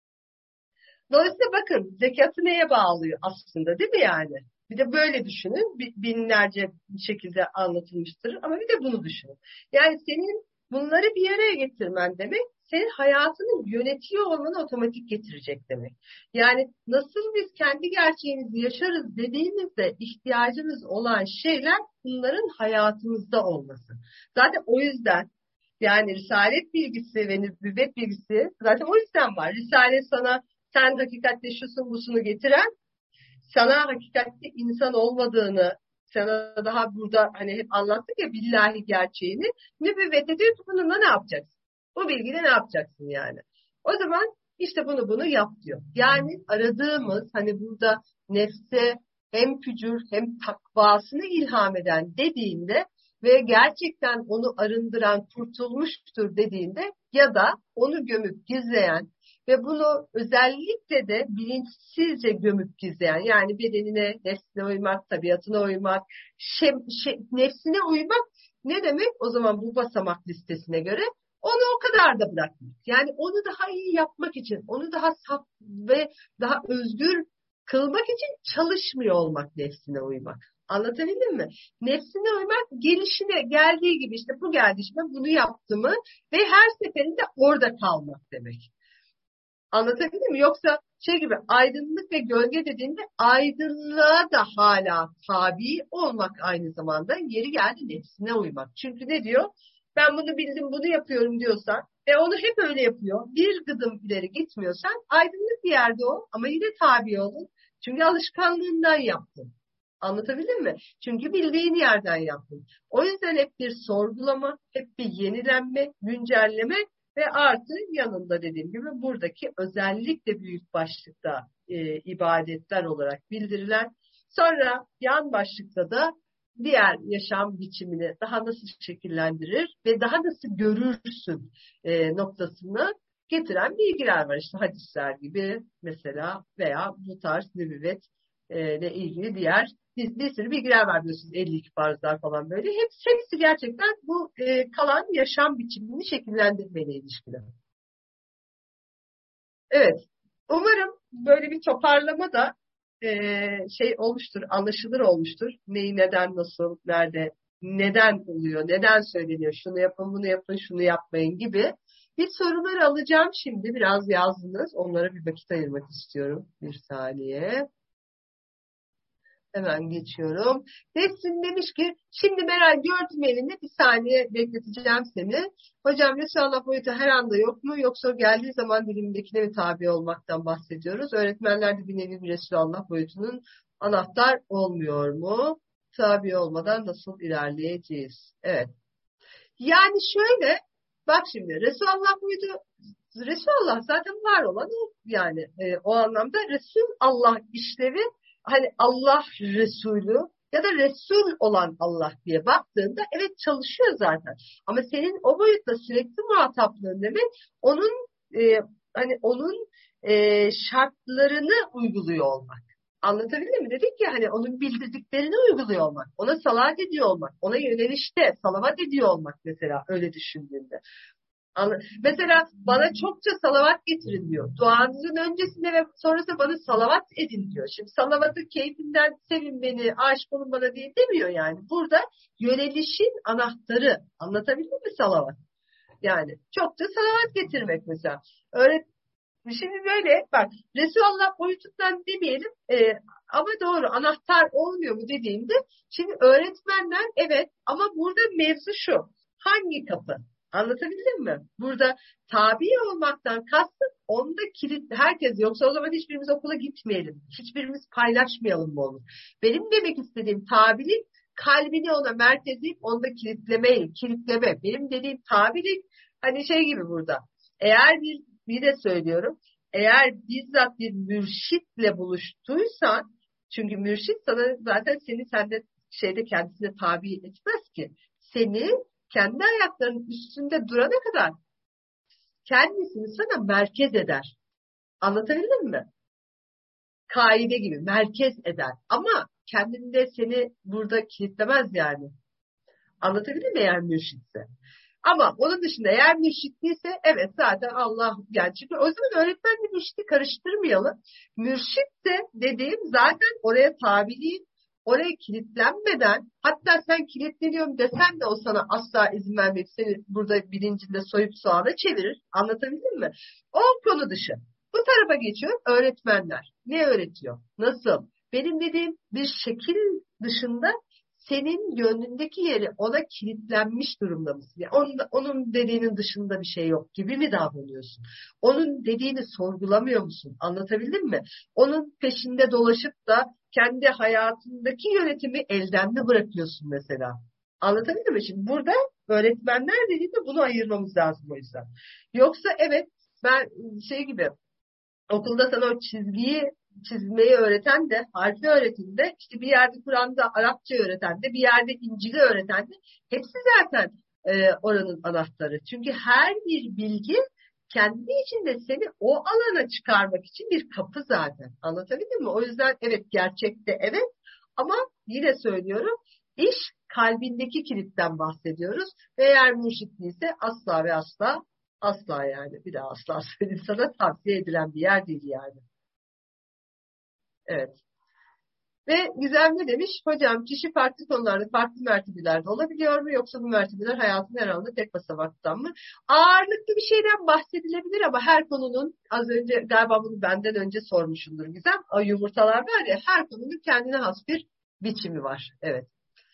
S1: Dolayısıyla bakın zekatı neye bağlıyor aslında değil mi yani? Bir de böyle düşünün. Binlerce şekilde anlatılmıştır ama bir de bunu düşünün. Yani senin bunları bir araya getirmen demek senin hayatını yönetiyor olmanı otomatik getirecek demek. Yani nasıl biz kendi gerçeğimizi yaşarız dediğimizde ihtiyacımız olan şeyler bunların hayatımızda olması. Zaten o yüzden yani risalet bilgisi ve nübüvvet bilgisi zaten o yüzden var. Risalet sana sen hakikatte şusun busunu getiren, sana hakikatte insan olmadığını, sana daha burada hani hep anlattık ya billahi gerçeğini, nübüvvete diyor ki bununla ne yapacaksın? Bu bilgiyle ne yapacaksın yani? O zaman işte bunu bunu yap diyor. Yani aradığımız hani burada nefse hem fücur hem takvasını ilham eden dediğinde ve gerçekten onu arındıran kurtulmuştur dediğinde ya da onu gömüp gizleyen ve bunu özellikle de bilinçsizce gömüp gizleyen yani bedenine, nefsine uymak, tabiatına uymak, şem, şem, nefsine uymak ne demek? O zaman bu basamak listesine göre onu o kadar da bırakmak. Yani onu daha iyi yapmak için, onu daha saf ve daha özgür kılmak için çalışmıyor olmak nefsine uymak. Anlatabildim mi? Nefsine uymak gelişine geldiği gibi işte bu geldi işte bunu yaptı mı ve her seferinde orada kalmak demek. Anlatabildim mi? Yoksa şey gibi aydınlık ve gölge dediğinde aydınlığa da hala tabi olmak aynı zamanda yeri geldi nefsine uymak. Çünkü ne diyor? Ben bunu bildim bunu yapıyorum diyorsan ve onu hep öyle yapıyor. Bir gıdım ileri gitmiyorsan aydınlık bir yerde ol ama yine tabi olun. Çünkü alışkanlığından yaptın. Anlatabildim mi? Çünkü bildiğin yerden yaptın. O yüzden hep bir sorgulama, hep bir yenilenme, güncelleme ve artı yanında dediğim gibi buradaki özellikle büyük başlıkta e, ibadetler olarak bildirilen, sonra yan başlıkta da diğer yaşam biçimini daha nasıl şekillendirir ve daha nasıl görürsün e, noktasını getiren bilgiler var. İşte hadisler gibi mesela veya bu tarz nübüvvet e, ile ilgili diğer bir, bir sürü bilgiler var biliyorsunuz. elli iki farzlar falan böyle. Hepsi, hepsi gerçekten bu e, kalan yaşam biçimini şekillendirmeyle ilişkili. Evet. Umarım böyle bir toparlama da e, şey olmuştur, anlaşılır olmuştur. Neyi, neden, nasıl, nerede, neden oluyor, neden söyleniyor, şunu yapın, bunu yapın, şunu yapmayın gibi. Bir sorular alacağım şimdi. Biraz yazdınız. Onlara bir vakit ayırmak istiyorum. Bir saniye. Hemen geçiyorum. Nesrin demiş ki, şimdi Meral gördüm elini, bir saniye bekleteceğim seni. Hocam Resulullah boyutu her anda yok mu? Yoksa geldiği zaman dilimindekine mi tabi olmaktan bahsediyoruz? Öğretmenler de bir nevi bir Resulullah boyutunun anahtar olmuyor mu? Tabi olmadan nasıl ilerleyeceğiz? Evet. Yani şöyle, bak şimdi Resulullah boyutu, Resulullah zaten var olan o, yani e, o anlamda Resulullah işlevi, hani Allah Resulü ya da Resul olan Allah diye baktığında evet çalışıyor zaten. Ama senin o boyutta sürekli muhataplığın demek onun e, hani onun e, şartlarını uyguluyor olmak. Anlatabildim mi? Dedik ya hani onun bildirdiklerini uyguluyor olmak. Ona salat ediyor olmak. Ona yönelişte salavat ediyor olmak mesela öyle düşündüğünde. Mesela bana çokça salavat getirin diyor. Duanızın öncesinde ve sonrasında bana salavat edin diyor. Şimdi salavatı keyfinden sevin beni, aşık olun bana diye demiyor yani. Burada yönelişin anahtarı. Anlatabildim mi salavat? Yani çokça salavat getirmek mesela. Öğret Şimdi böyle bak Resulullah boyutundan demeyelim e, ama doğru anahtar olmuyor mu dediğimde şimdi öğretmenler evet ama burada mevzu şu. Hangi kapı? Anlatabildim mi? Burada tabi olmaktan kastım onda kilit herkes yoksa o zaman hiçbirimiz okula gitmeyelim. Hiçbirimiz paylaşmayalım mı onu? Benim demek istediğim tabilik kalbini ona merkezleyip onda kilitlemeyi, kilitleme. Benim dediğim tabilik hani şey gibi burada. Eğer bir bir de söylüyorum. Eğer bizzat bir mürşitle buluştuysan çünkü mürşit sana zaten seni sende şeyde kendisine tabi etmez ki. Seni kendi ayaklarının üstünde durana kadar kendisini sana merkez eder. Anlatabildim mi? Kaide gibi merkez eder. Ama kendinde seni burada kilitlemez yani. Anlatabildim mi eğer mürşitse? Ama onun dışında eğer mürşit değilse evet zaten Allah yani çünkü o zaman öğretmenle mürşiti karıştırmayalım. Mürşit de dediğim zaten oraya tabi değil, oraya kilitlenmeden hatta sen kilitleniyorum desen de o sana asla izin vermeyip seni burada bilincinde soyup soğana çevirir. Anlatabildim mi? O konu dışı. Bu tarafa geçiyor öğretmenler. Ne öğretiyor? Nasıl? Benim dediğim bir şekil dışında senin gönlündeki yeri ona kilitlenmiş durumda mısın? Yani onun, onun dediğinin dışında bir şey yok gibi mi davranıyorsun? Onun dediğini sorgulamıyor musun? Anlatabildim mi? Onun peşinde dolaşıp da kendi hayatındaki yönetimi elden mi bırakıyorsun mesela? Anlatabildim mi? Şimdi burada öğretmenler dediğinde bunu ayırmamız lazım o yüzden. Yoksa evet ben şey gibi okulda sana o çizgiyi çizmeyi öğreten de, harfi öğreten de, işte bir yerde Kur'an'da Arapça öğreten de, bir yerde İncil'i öğreten de, hepsi zaten e, oranın anahtarı. Çünkü her bir bilgi kendi içinde seni o alana çıkarmak için bir kapı zaten. Anlatabildim mi? O yüzden evet gerçekte evet ama yine söylüyorum iş kalbindeki kilitten bahsediyoruz. Ve eğer mürşit değilse asla ve asla asla yani bir daha asla söyleyeyim sana tavsiye edilen bir yer değil yani. Evet. Ve Gizem ne demiş? Hocam kişi farklı konularda, farklı mertebelerde olabiliyor mu? Yoksa bu mertebeler hayatın her alanında tek basamaktan mı? Ağırlıklı bir şeyden bahsedilebilir ama her konunun, az önce galiba bunu benden önce sormuşumdur Gizem. O yumurtalar var ya, her konunun kendine has bir biçimi var. Evet.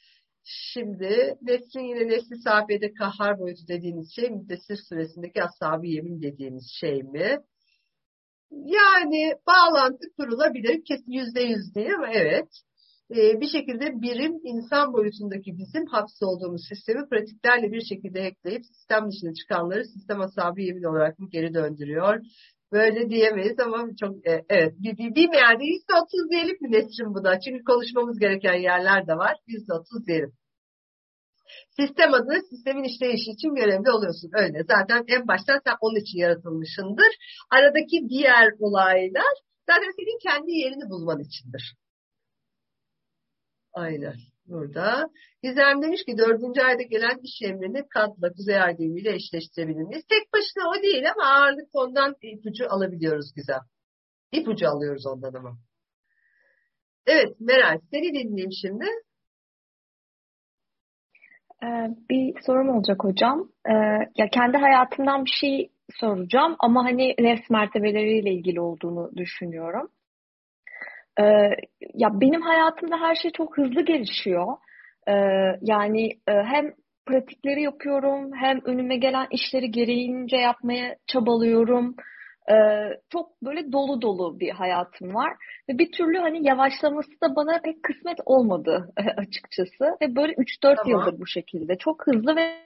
S1: Şimdi Nesrin yine Nesli Safiye'de kahhar boyutu dediğimiz şey Müddessir suresindeki ashab-ı yemin dediğimiz şey mi? Yani bağlantı kurulabilir. Kesin yüzde yüz değil ama evet. Ee, bir şekilde birim insan boyutundaki bizim hapsolduğumuz sistemi pratiklerle bir şekilde hackleyip sistem dışına çıkanları sistem ashab-ı yemin olarak mı geri döndürüyor? Böyle diyemeyiz ama çok e, evet bir, bir, bir yerde yüzde otuz diyelim mi Nesrin buna? Çünkü konuşmamız gereken yerler de var. Yüzde otuz diyelim. Sistem adına sistemin işleyişi için görevli oluyorsun. Öyle. Zaten en baştan sen onun için yaratılmışsındır. Aradaki diğer olaylar zaten senin kendi yerini bulman içindir. Aynen. Burada. Gizem demiş ki dördüncü ayda gelen iş emrini kadla kuzey ay düğümüyle eşleştirebilir miyiz? Tek başına o değil ama ağırlık ondan ipucu alabiliyoruz Gizem. İpucu alıyoruz ondan ama. Evet Meral seni dinleyeyim şimdi.
S2: Ee, bir sorum olacak hocam. Ee, ya kendi hayatımdan bir şey soracağım ama hani nefs mertebeleriyle ilgili olduğunu düşünüyorum. Ee, ya benim hayatımda her şey çok hızlı gelişiyor. Ee, yani e, hem pratikleri yapıyorum, hem önüme gelen işleri gereğince yapmaya çabalıyorum. Ee, çok böyle dolu dolu bir hayatım var ve bir türlü hani yavaşlaması da bana pek kısmet olmadı açıkçası. Ve böyle üç dört
S1: Tamam.
S2: yıldır bu şekilde çok hızlı ve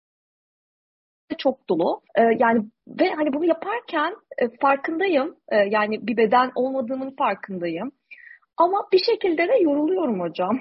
S2: çok dolu. Ee, yani ve hani bunu yaparken e, farkındayım. Ee, yani bir beden olmadığımın farkındayım. Ama bir şekilde de yoruluyorum hocam.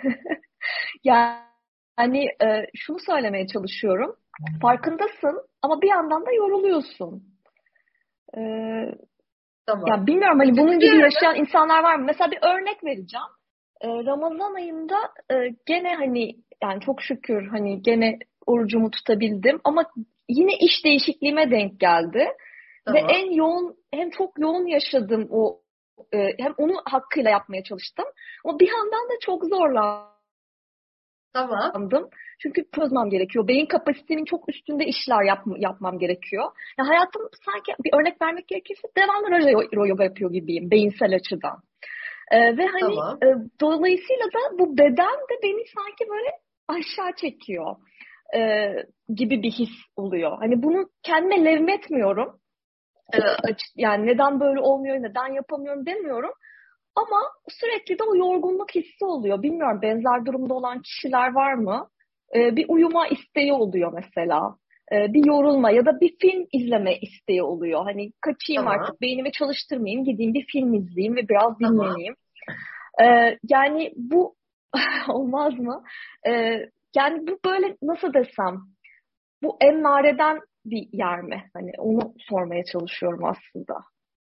S2: Yani e, şunu söylemeye çalışıyorum. Farkındasın ama bir yandan da yoruluyorsun. Ee,
S1: Tamam.
S2: ya bilmiyorum hani
S1: İkisi
S2: bunun
S1: bir
S2: gibi
S1: arada.
S2: yaşayan insanlar var mı? Mesela bir örnek vereceğim. Ee, Ramazan ayında e, gene hani yani çok şükür hani gene orucumu tutabildim ama yine iş değişikliğime denk geldi. Ve
S1: Tamam.
S2: en yoğun hem çok yoğun yaşadım o e, hem onu hakkıyla yapmaya çalıştım. Ama bir yandan da çok zorlandım.
S1: Tamam.
S2: Çünkü çözmem gerekiyor. Beyin kapasitemin çok üstünde işler yap, yapmam gerekiyor. Ya hayatım sanki bir örnek vermek gerekirse devamlı raja yoga yapıyor gibiyim beyinsel açıdan. Ee, ve hani
S1: Tamam.
S2: e, dolayısıyla da bu beden de beni sanki böyle aşağı çekiyor e, gibi bir his oluyor. Hani bunu kendime levmetmiyorum. E, açık, yani neden böyle olmuyor, neden yapamıyorum demiyorum. Ama sürekli de o yorgunluk hissi oluyor. Bilmiyorum benzer durumda olan kişiler var mı? Ee, bir uyuma isteği oluyor mesela. Ee, bir yorulma ya da bir film izleme isteği oluyor. Hani kaçayım
S1: Tamam.
S2: artık beynimi çalıştırmayayım, gideyim bir film izleyeyim ve biraz
S1: Tamam.
S2: dinleneyim. Ee, yani bu olmaz mı? Ee, yani bu böyle nasıl desem, bu emmareden bir yer mi? Hani onu sormaya çalışıyorum aslında.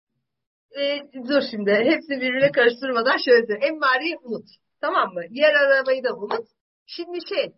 S1: E, dur şimdi. Hepsini birbirine karıştırmadan şöyle söyleyeyim. Emmareyi unut. Tamam mı? Yer aramayı da unut. Şimdi şey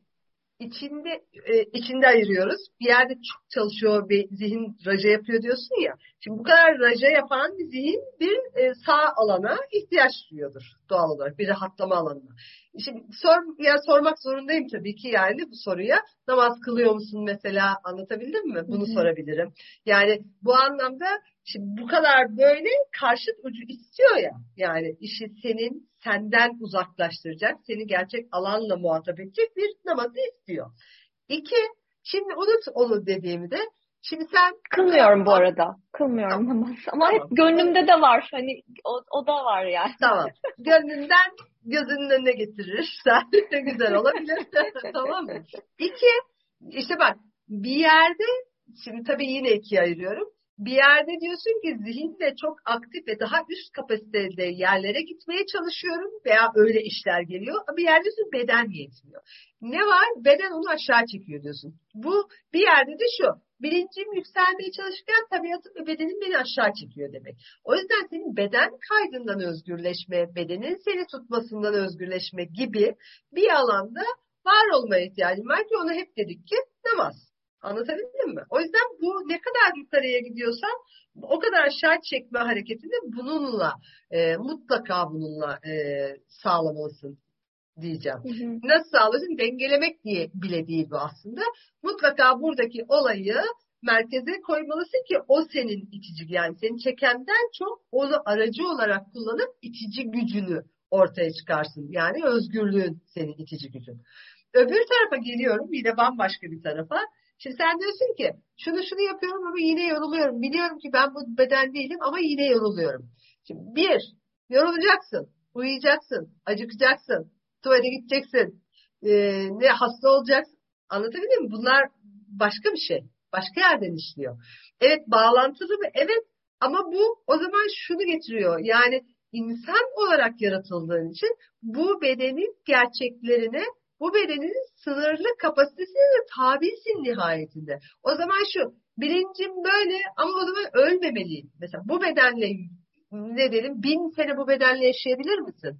S1: içinde e, içinde ayırıyoruz. Bir yerde çok çalışıyor, bir zihin raja yapıyor diyorsun ya. Şimdi bu kadar raja yapan bir zihin bir e, sağ alana ihtiyaç duyuyordur doğal olarak. Bir rahatlama alanına. Şimdi sor, ya sormak zorundayım tabii ki yani bu soruya. Namaz kılıyor musun mesela anlatabildim mi?
S2: Hı
S1: Bunu
S2: hı.
S1: sorabilirim. Yani bu anlamda şimdi bu kadar böyle karşıt ucu istiyor ya. Yani işi senin senden uzaklaştıracak, seni gerçek alanla muhatap edecek bir namazı istiyor. İki, şimdi unut onu dediğimde, şimdi sen bu kadar
S2: Kılmıyorum bu arada. Kılmıyorum
S1: tamam,
S2: namaz. Ama hep
S1: tamam,
S2: gönlümde de var. Hani o, o da var yani.
S1: tamam. Gönlünden gözünün önüne getirirsen ne güzel olabilir. Tamam mı? İki, işte bak bir yerde, şimdi tabii yine ikiye ayırıyorum. Bir yerde diyorsun ki zihinle çok aktif ve daha üst kapasitede yerlere gitmeye çalışıyorum veya öyle işler geliyor. Bir yerde diyorsun beden yetmiyor. Ne var? Beden onu aşağı çekiyor diyorsun. Bu bir yerde de şu. Bilincim yükselmeye çalışırken tabiatım ve bedenim beni aşağı çekiyor demek. O yüzden senin beden kaydından özgürleşme, bedenin seni tutmasından özgürleşme gibi bir alanda var olmaya ihtiyacın var ki onu hep dedik ki namaz. Anlatabildim mi? O yüzden bu ne kadar yukarıya gidiyorsan o kadar aşağı çekme hareketini bununla e, mutlaka bununla e, sağlamalısın diyeceğim.
S2: Hı hı.
S1: Nasıl sağlasın? Dengelemek diye bile değil bu aslında. Mutlaka buradaki olayı merkeze koymalısın ki o senin itici, yani seni çekenden çok onu aracı olarak kullanıp itici gücünü ortaya çıkarsın. Yani özgürlüğün senin itici gücün. Öbür tarafa geliyorum, yine bambaşka bir tarafa. Şimdi sen diyorsun ki şunu şunu yapıyorum ama yine yoruluyorum. Biliyorum ki ben bu beden değilim ama yine yoruluyorum. Şimdi bir, yorulacaksın, uyuyacaksın, acıkacaksın, tuvalete gideceksin, ee, ne hasta olacaksın. Anlatabildim mi? Bunlar başka bir şey. Başka yerden işliyor. Evet bağlantılı mı? Evet, ama bu o zaman şunu getiriyor. Yani insan olarak yaratıldığın için bu bedenin gerçeklerine, bu bedenin sınırlı kapasitesine tabisin nihayetinde. O zaman şu, bilincim böyle ama o zaman ölmemeliyim. Mesela bu bedenle ne dedim, bin sene bu bedenle yaşayabilir misin?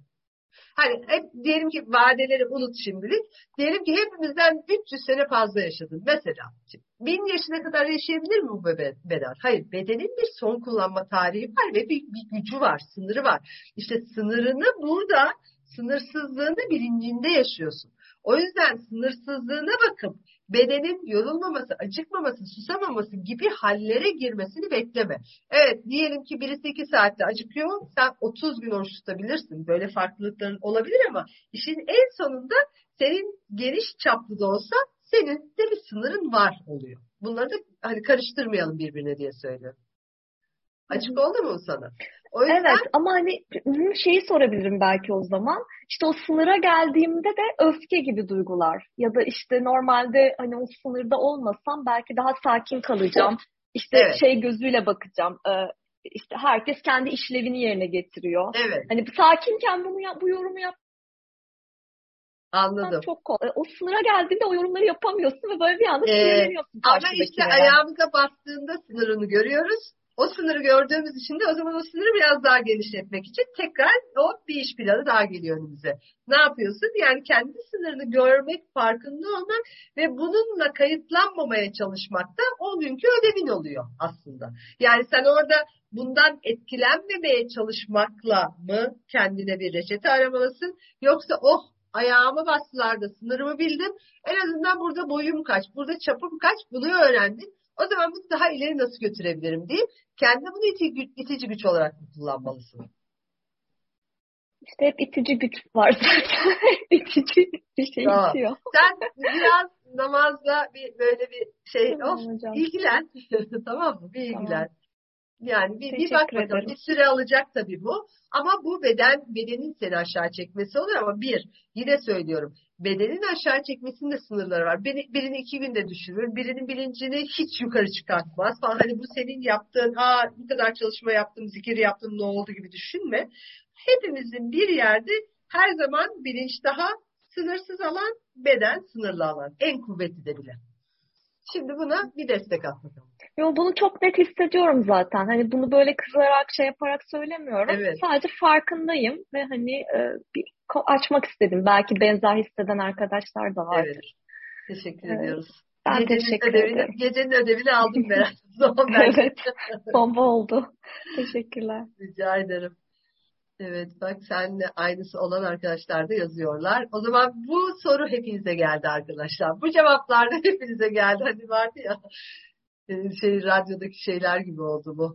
S1: Hani hep diyelim ki vadeleri unut şimdilik. Diyelim ki hepimizden üç yüz sene fazla yaşadın. Mesela bin yaşına kadar yaşayabilir mi bu beden? Hayır. Bedenin bir son kullanma tarihi var ve bir, bir gücü var, sınırı var. İşte sınırını burada, sınırsızlığını bilincinde yaşıyorsun. O yüzden sınırsızlığına bakıp bedenin yorulmaması, acıkmaması, susamaması gibi hallere girmesini bekleme. Evet, diyelim ki birisi iki saatte acıkıyor, sen otuz gün oruç tutabilirsin. Böyle farklılıkların olabilir ama işin en sonunda senin geniş çaplı da olsa senin de bir sınırın var oluyor. Bunları da hani karıştırmayalım birbirine diye söylüyorum. Açık oldu mu sana? O yüzden...
S2: Evet ama hani şeyi sorabilirim belki o zaman. İşte o sınıra geldiğimde de öfke gibi duygular ya da işte normalde hani o sınırda olmasam belki daha sakin kalacağım. İşte
S1: evet.
S2: şey gözüyle bakacağım. İşte herkes kendi işlevini yerine getiriyor.
S1: Evet.
S2: Hani sakinken bunu yap, bu yorumu yap.
S1: Anladım.
S2: Çok kolay. O sınıra geldiğinde o yorumları yapamıyorsun ve böyle bir anda
S1: ee,
S2: sinirleniyorsun.
S1: Ama işte yani. Ayağımıza bastığında sınırını görüyoruz. O sınırı gördüğümüz için de o zaman o sınırı biraz daha genişletmek için tekrar o bir iş planı daha geliyor önümüze. Ne yapıyorsun? Yani kendi sınırını görmek, farkında olmak ve bununla kayıtlanmamaya çalışmak da o günkü ödevin oluyor aslında. Yani sen orada bundan etkilenmemeye çalışmakla mı kendine bir reçete aramalısın? Yoksa oh ayağıma bastılar da sınırımı bildim. En azından burada boyum kaç, burada çapım kaç bunu öğrendim. O zaman bunu daha ileri nasıl götürebilirim deyip kendi bunu itici, itici güç olarak kullanmalısın.
S2: İşte hep itici güç var zaten. İtici bir şey
S1: tamam.
S2: itiyor.
S1: Sen biraz namazla bir böyle bir şey of ilgilen. Tamam mı? Bir ilgilen. Tamam. Yani bir, bir bak bakalım. Ederim. Bir süre alacak tabii bu. Ama bu beden bedenin seni aşağı çekmesi oluyor ama bir, yine söylüyorum. Bedenin aşağı çekmesinin de sınırları var. Birini, birini iki günde düşürür. Birinin bilincini hiç yukarı çıkartmaz falan. Hani bu senin yaptığın, aa bu kadar çalışma yaptım, zikir yaptım ne oldu gibi düşünme. Hepimizin bir yerde her zaman bilinç daha sınırsız alan, beden sınırlı alan. En kuvvetli de bile. Şimdi buna bir destek at bakalım.
S2: Yo, bunu çok net hissediyorum zaten. Hani bunu böyle kızarak şey yaparak söylemiyorum.
S1: Evet.
S2: Sadece farkındayım ve hani e, bir açmak istedim. Belki benzer hisseden arkadaşlar da vardır.
S1: Evet. Teşekkür
S2: evet.
S1: ediyoruz.
S2: Ben
S1: gecenin
S2: teşekkür
S1: ödevini,
S2: ederim.
S1: Gecenin ödevini aldım Berat.
S2: evet. Bomba oldu. Teşekkürler.
S1: Rica ederim. Evet bak seninle aynısı olan arkadaşlar da yazıyorlar. O zaman bu soru hepinize geldi arkadaşlar. Bu cevaplar da hepinize geldi. Hani vardı ya şey radyodaki şeyler gibi oldu bu.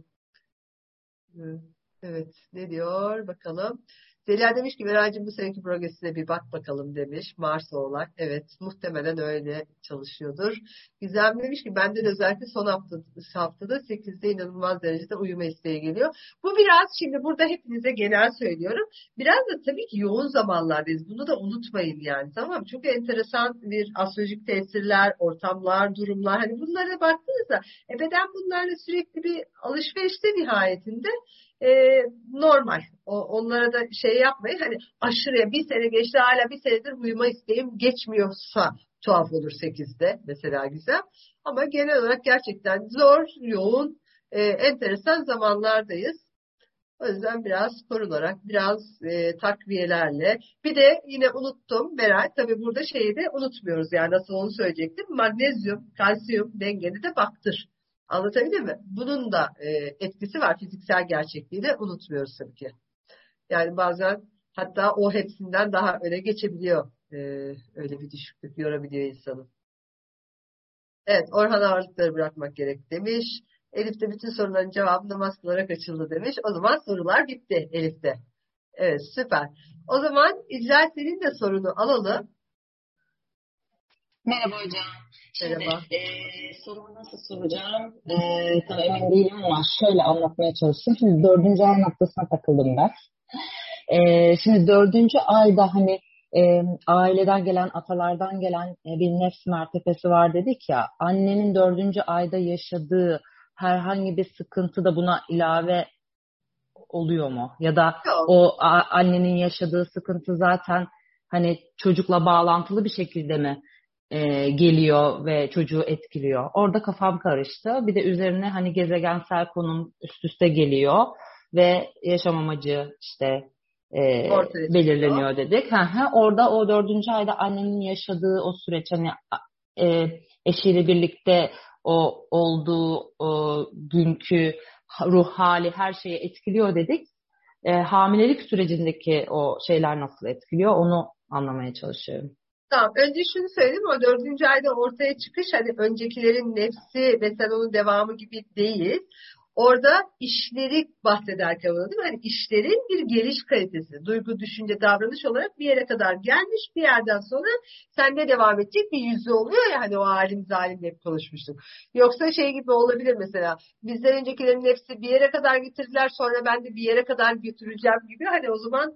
S1: Evet ne diyor bakalım. Zeliha demiş ki Meral'cim bu seneki projesine bir bak bakalım demiş. Mars Oğlak. Evet muhtemelen öyle çalışıyordur. Gizem demiş ki benden özellikle son hafta, haftada sekizde inanılmaz derecede uyuma isteği geliyor. Bu biraz şimdi burada hepinize genel söylüyorum. Biraz da tabii ki yoğun zamanlardayız. Bunu da unutmayın yani tamam mı? Çok enteresan bir astrolojik tesirler, ortamlar, durumlar. Hani bunlara baktığınızda e beden bunlarla sürekli bir alışverişte nihayetinde Ee, normal. O, onlara da şey yapmayın. Hani aşırıya bir sene geçti hala bir senedir uyuma isteğim geçmiyorsa tuhaf olur sekizde mesela güzel. Ama genel olarak gerçekten zor, yoğun, e, enteresan zamanlardayız. O yüzden biraz korunarak, biraz e, takviyelerle. Bir de yine unuttum Meral. Tabii burada şeyi de unutmuyoruz yani nasıl onu söyleyecektim. Magnezyum, kalsiyum dengeni de baktır. Anlatabildim mi? Bunun da e, etkisi var. Fiziksel gerçekliği de unutmuyoruz tabii ki. Yani bazen hatta o hepsinden daha öne geçebiliyor. E, öyle bir düşüklük yorabiliyor insanı. Evet, Orhan ağırlıkları bırakmak gerek demiş. Elif de bütün soruların cevabı namaz kılarak açıldı demiş. O zaman sorular bitti Elif'te. Evet, süper. O zaman İclal senin de sorunu alalım.
S5: Merhaba hocam. Şimdi
S1: Merhaba.
S5: E, sorumu nasıl soracağım? E, tam emin değilim ama şöyle anlatmaya çalışayım. Şimdi dördüncü ay noktasına takıldım ben. E, şimdi dördüncü ayda hani e, aileden gelen, atalardan gelen e, bir nefs mertebesi var dedik ya. Annenin dördüncü ayda yaşadığı herhangi bir sıkıntı da buna ilave oluyor mu? Ya da
S1: Yok.
S5: o a, annenin yaşadığı sıkıntı zaten hani çocukla bağlantılı bir şekilde mi e, geliyor ve çocuğu etkiliyor? Orada kafam karıştı. Bir de üzerine hani gezegensel konum üst üste geliyor ve yaşam amacı işte e,
S1: Ortaya
S5: belirleniyor
S1: çıkıyor.
S5: dedik. Hı hı. Orada o dördüncü ayda annenin yaşadığı o süreç, hani e, eşiyle birlikte o olduğu o günkü ruh hali her şeye etkiliyor dedik. E, hamilelik sürecindeki o şeyler nasıl etkiliyor onu anlamaya çalışıyorum.
S1: Tamam. Önce şunu söyleyeyim. O dördüncü ayda ortaya çıkış hani öncekilerin nefsi ve sen onun devamı gibi değil. Orada işleri bahsederken onu değil mi? Hani işlerin bir geliş kalitesi, duygu, düşünce, davranış olarak bir yere kadar gelmiş, bir yerden sonra sende devam edecek bir yüzü oluyor ya hani o alim zalim hep konuşmuştuk. Yoksa şey gibi olabilir mesela bizden öncekilerin nefsi bir yere kadar getirdiler sonra ben de bir yere kadar götüreceğim gibi hani o zaman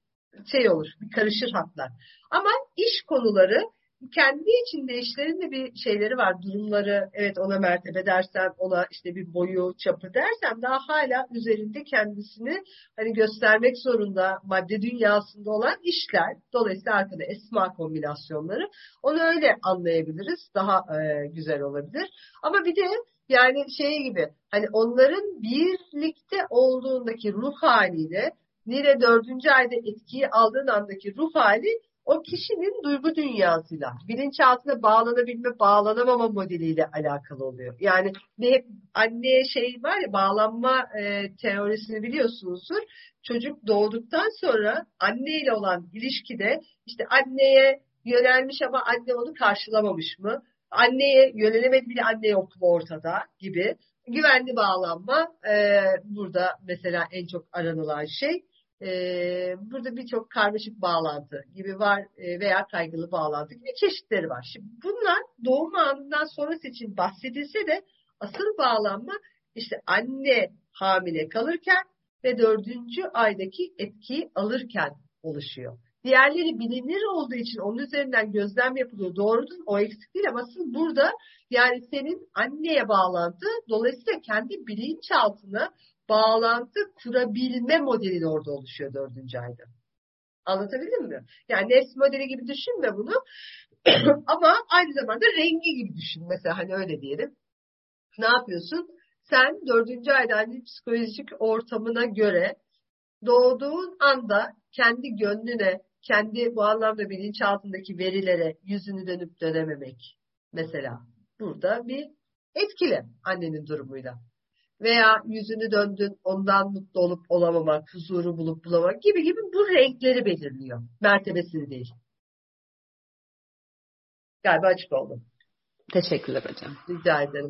S1: şey olur, bir karışır hatlar. Ama iş konuları kendi içinde işlerinde bir şeyleri var, durumları, evet ona mertebe dersem, ona işte bir boyu, çapı dersem daha hala üzerinde kendisini hani göstermek zorunda madde dünyasında olan işler. Dolayısıyla arkada esma kombinasyonları. Onu öyle anlayabiliriz. Daha e, güzel olabilir. Ama bir de yani şey gibi hani onların birlikte olduğundaki ruh haliyle Nile dördüncü ayda etkiyi aldığın andaki ruh hali o kişinin duygu dünyasıyla, bilinçaltına bağlanabilme, bağlanamama modeliyle alakalı oluyor. Yani bir hep anneye şey var ya bağlanma e, teorisini biliyorsunuzdur. Çocuk doğduktan sonra anneyle olan ilişkide işte anneye yönelmiş ama anne onu karşılamamış mı? Anneye yönelemedi bile anne yok mu ortada gibi. Güvenli bağlanma e, burada mesela en çok aranılan şey. Ee, burada birçok karmaşık bağlantı gibi var e, veya kaygılı bağlantı gibi çeşitleri var. Şimdi bunlar doğum anından sonrası için bahsedilse de asıl bağlanma işte anne hamile kalırken ve dördüncü aydaki etkiyi alırken oluşuyor. Diğerleri bilinir olduğu için onun üzerinden gözlem yapılıyor. Doğrudur o eksik değil ama asıl burada yani senin anneye bağlantı dolayısıyla kendi bilinçaltına bağlantı kurabilme modeli de orada oluşuyor dördüncü ayda. Anlatabildim mi? Yani nefs modeli gibi düşünme bunu. Ama aynı zamanda rengi gibi düşün. Mesela hani öyle diyelim. Ne yapıyorsun? Sen dördüncü ayda annenin psikolojik ortamına göre doğduğun anda kendi gönlüne, kendi bu anlamda bilinçaltındaki verilere yüzünü dönüp dönememek. Mesela burada bir etkili annenin durumuyla. Veya yüzünü döndün ondan mutlu olup olamamak, huzuru bulup bulamak gibi gibi bu renkleri belirliyor. Mertebesini değil. Galiba açık oldu.
S5: Teşekkürler hocam.
S1: Rica ederim.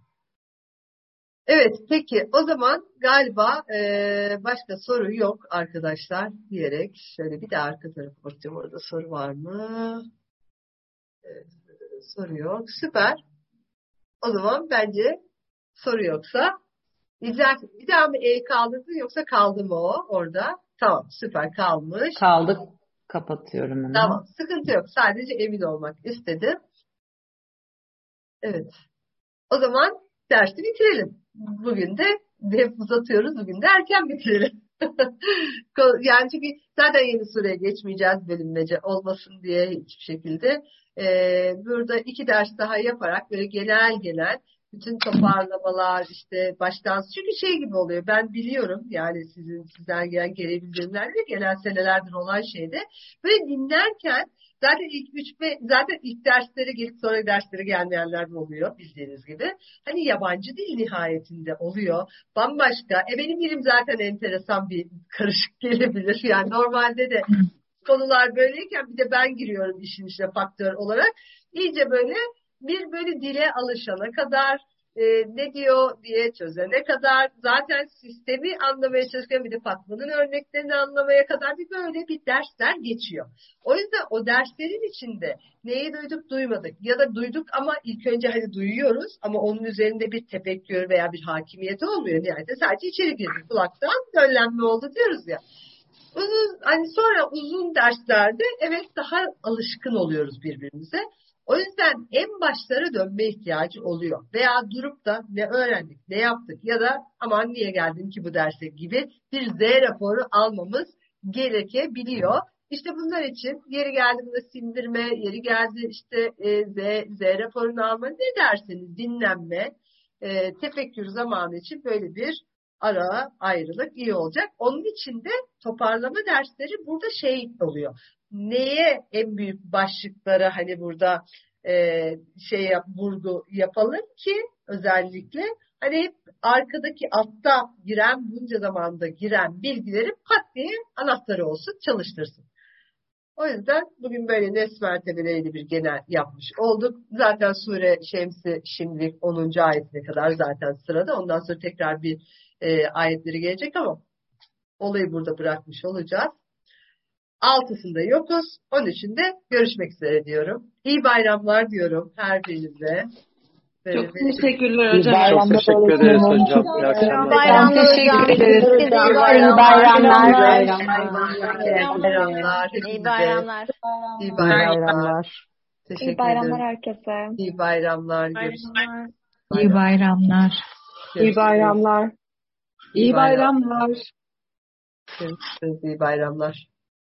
S1: Evet peki o zaman galiba e, başka soru yok arkadaşlar diyerek şöyle bir de arka tarafa bakacağım. Orada soru var mı? E, soru yok. Süper. O zaman bence soru yoksa İzler, bir daha mı E kaldırdın yoksa kaldı mı o orada? Tamam süper kalmış.
S5: Kaldık. Kapatıyorum hemen.
S1: Tamam sıkıntı yok. Sadece emin olmak istedim. Evet. O zaman dersi bitirelim. Bugün de hep uzatıyoruz. Bugün de erken bitirelim. Yani çünkü zaten yeni sıraya geçmeyeceğiz bölünmece olmasın diye hiçbir şekilde. Ee, burada iki ders daha yaparak böyle genel genel bütün toparlamalar işte baştan çünkü şey gibi oluyor ben biliyorum yani sizin sizden gelen geri bildirimlerde genel senelerdir olan şeyde böyle dinlerken zaten ilk üç ve zaten ilk derslere gelip sonra derslere gelmeyenler de oluyor bildiğiniz gibi. Hani yabancı dil nihayetinde oluyor. Bambaşka. E benim dilim zaten enteresan bir karışık gelebilir. Yani normalde de konular böyleyken bir de ben giriyorum işin içine faktör olarak. İyice böyle bir böyle dile alışana kadar e, ne diyor diye çözene kadar zaten sistemi anlamaya çalışırken bir de Fatma'nın örneklerini anlamaya kadar bir böyle bir dersler geçiyor. O yüzden o derslerin içinde neyi duyduk duymadık ya da duyduk ama ilk önce hani duyuyoruz ama onun üzerinde bir tefekkür veya bir hakimiyeti olmuyor. Yani sadece içeri girdi kulaktan döllenme oldu diyoruz ya. Uzun, hani sonra uzun derslerde evet daha alışkın oluyoruz birbirimize. O yüzden en başlara dönme ihtiyacı oluyor. Veya durup da ne öğrendik, ne yaptık ya da aman niye geldim ki bu derse gibi bir Z raporu almamız gerekebiliyor. İşte bunlar için yeri geldiğinde sindirme, yeri geldi işte e, Z, Z raporunu alma ne derseniz dinlenme, e, tefekkür zamanı için böyle bir ara ayrılık iyi olacak. Onun için de toparlama dersleri burada şey oluyor. Neye en büyük başlıklara hani burada e, şey yap, vurgu yapalım ki özellikle hani hep arkadaki altta giren bunca zamanda giren bilgileri pat diye anahtarı olsun çalıştırsın. O yüzden bugün böyle nes mertebeleriyle bir genel yapmış olduk. Zaten Sure Şems'i şimdilik onuncu ayetine kadar zaten sırada. Ondan sonra tekrar bir e, ayetleri gelecek ama olayı burada bırakmış olacağız. Altısında yokuz. on üçünde görüşmek üzere diyorum. İyi bayramlar diyorum her birinize.
S4: Çok teşekkürler hocam.
S5: Bayramlar
S6: Çok teşekkür ederiz hocam. İyi akşamlar.
S2: Bayramlar hocam.
S5: ederiz.
S2: İyi
S5: bayramlar.
S2: bayramlar.
S1: İyi bayramlar.
S2: İyi bayramlar.
S1: İyi bayramlar.
S2: İyi
S1: Teşekkür
S2: bayramlar
S1: ederim.
S2: herkese.
S1: İyi bayramlar. Görüşürüz.
S4: İyi bayramlar.
S3: İyi bayramlar.
S1: İyi bayramlar.
S3: bayramlar.
S1: Görüşürüz. İyi bayramlar.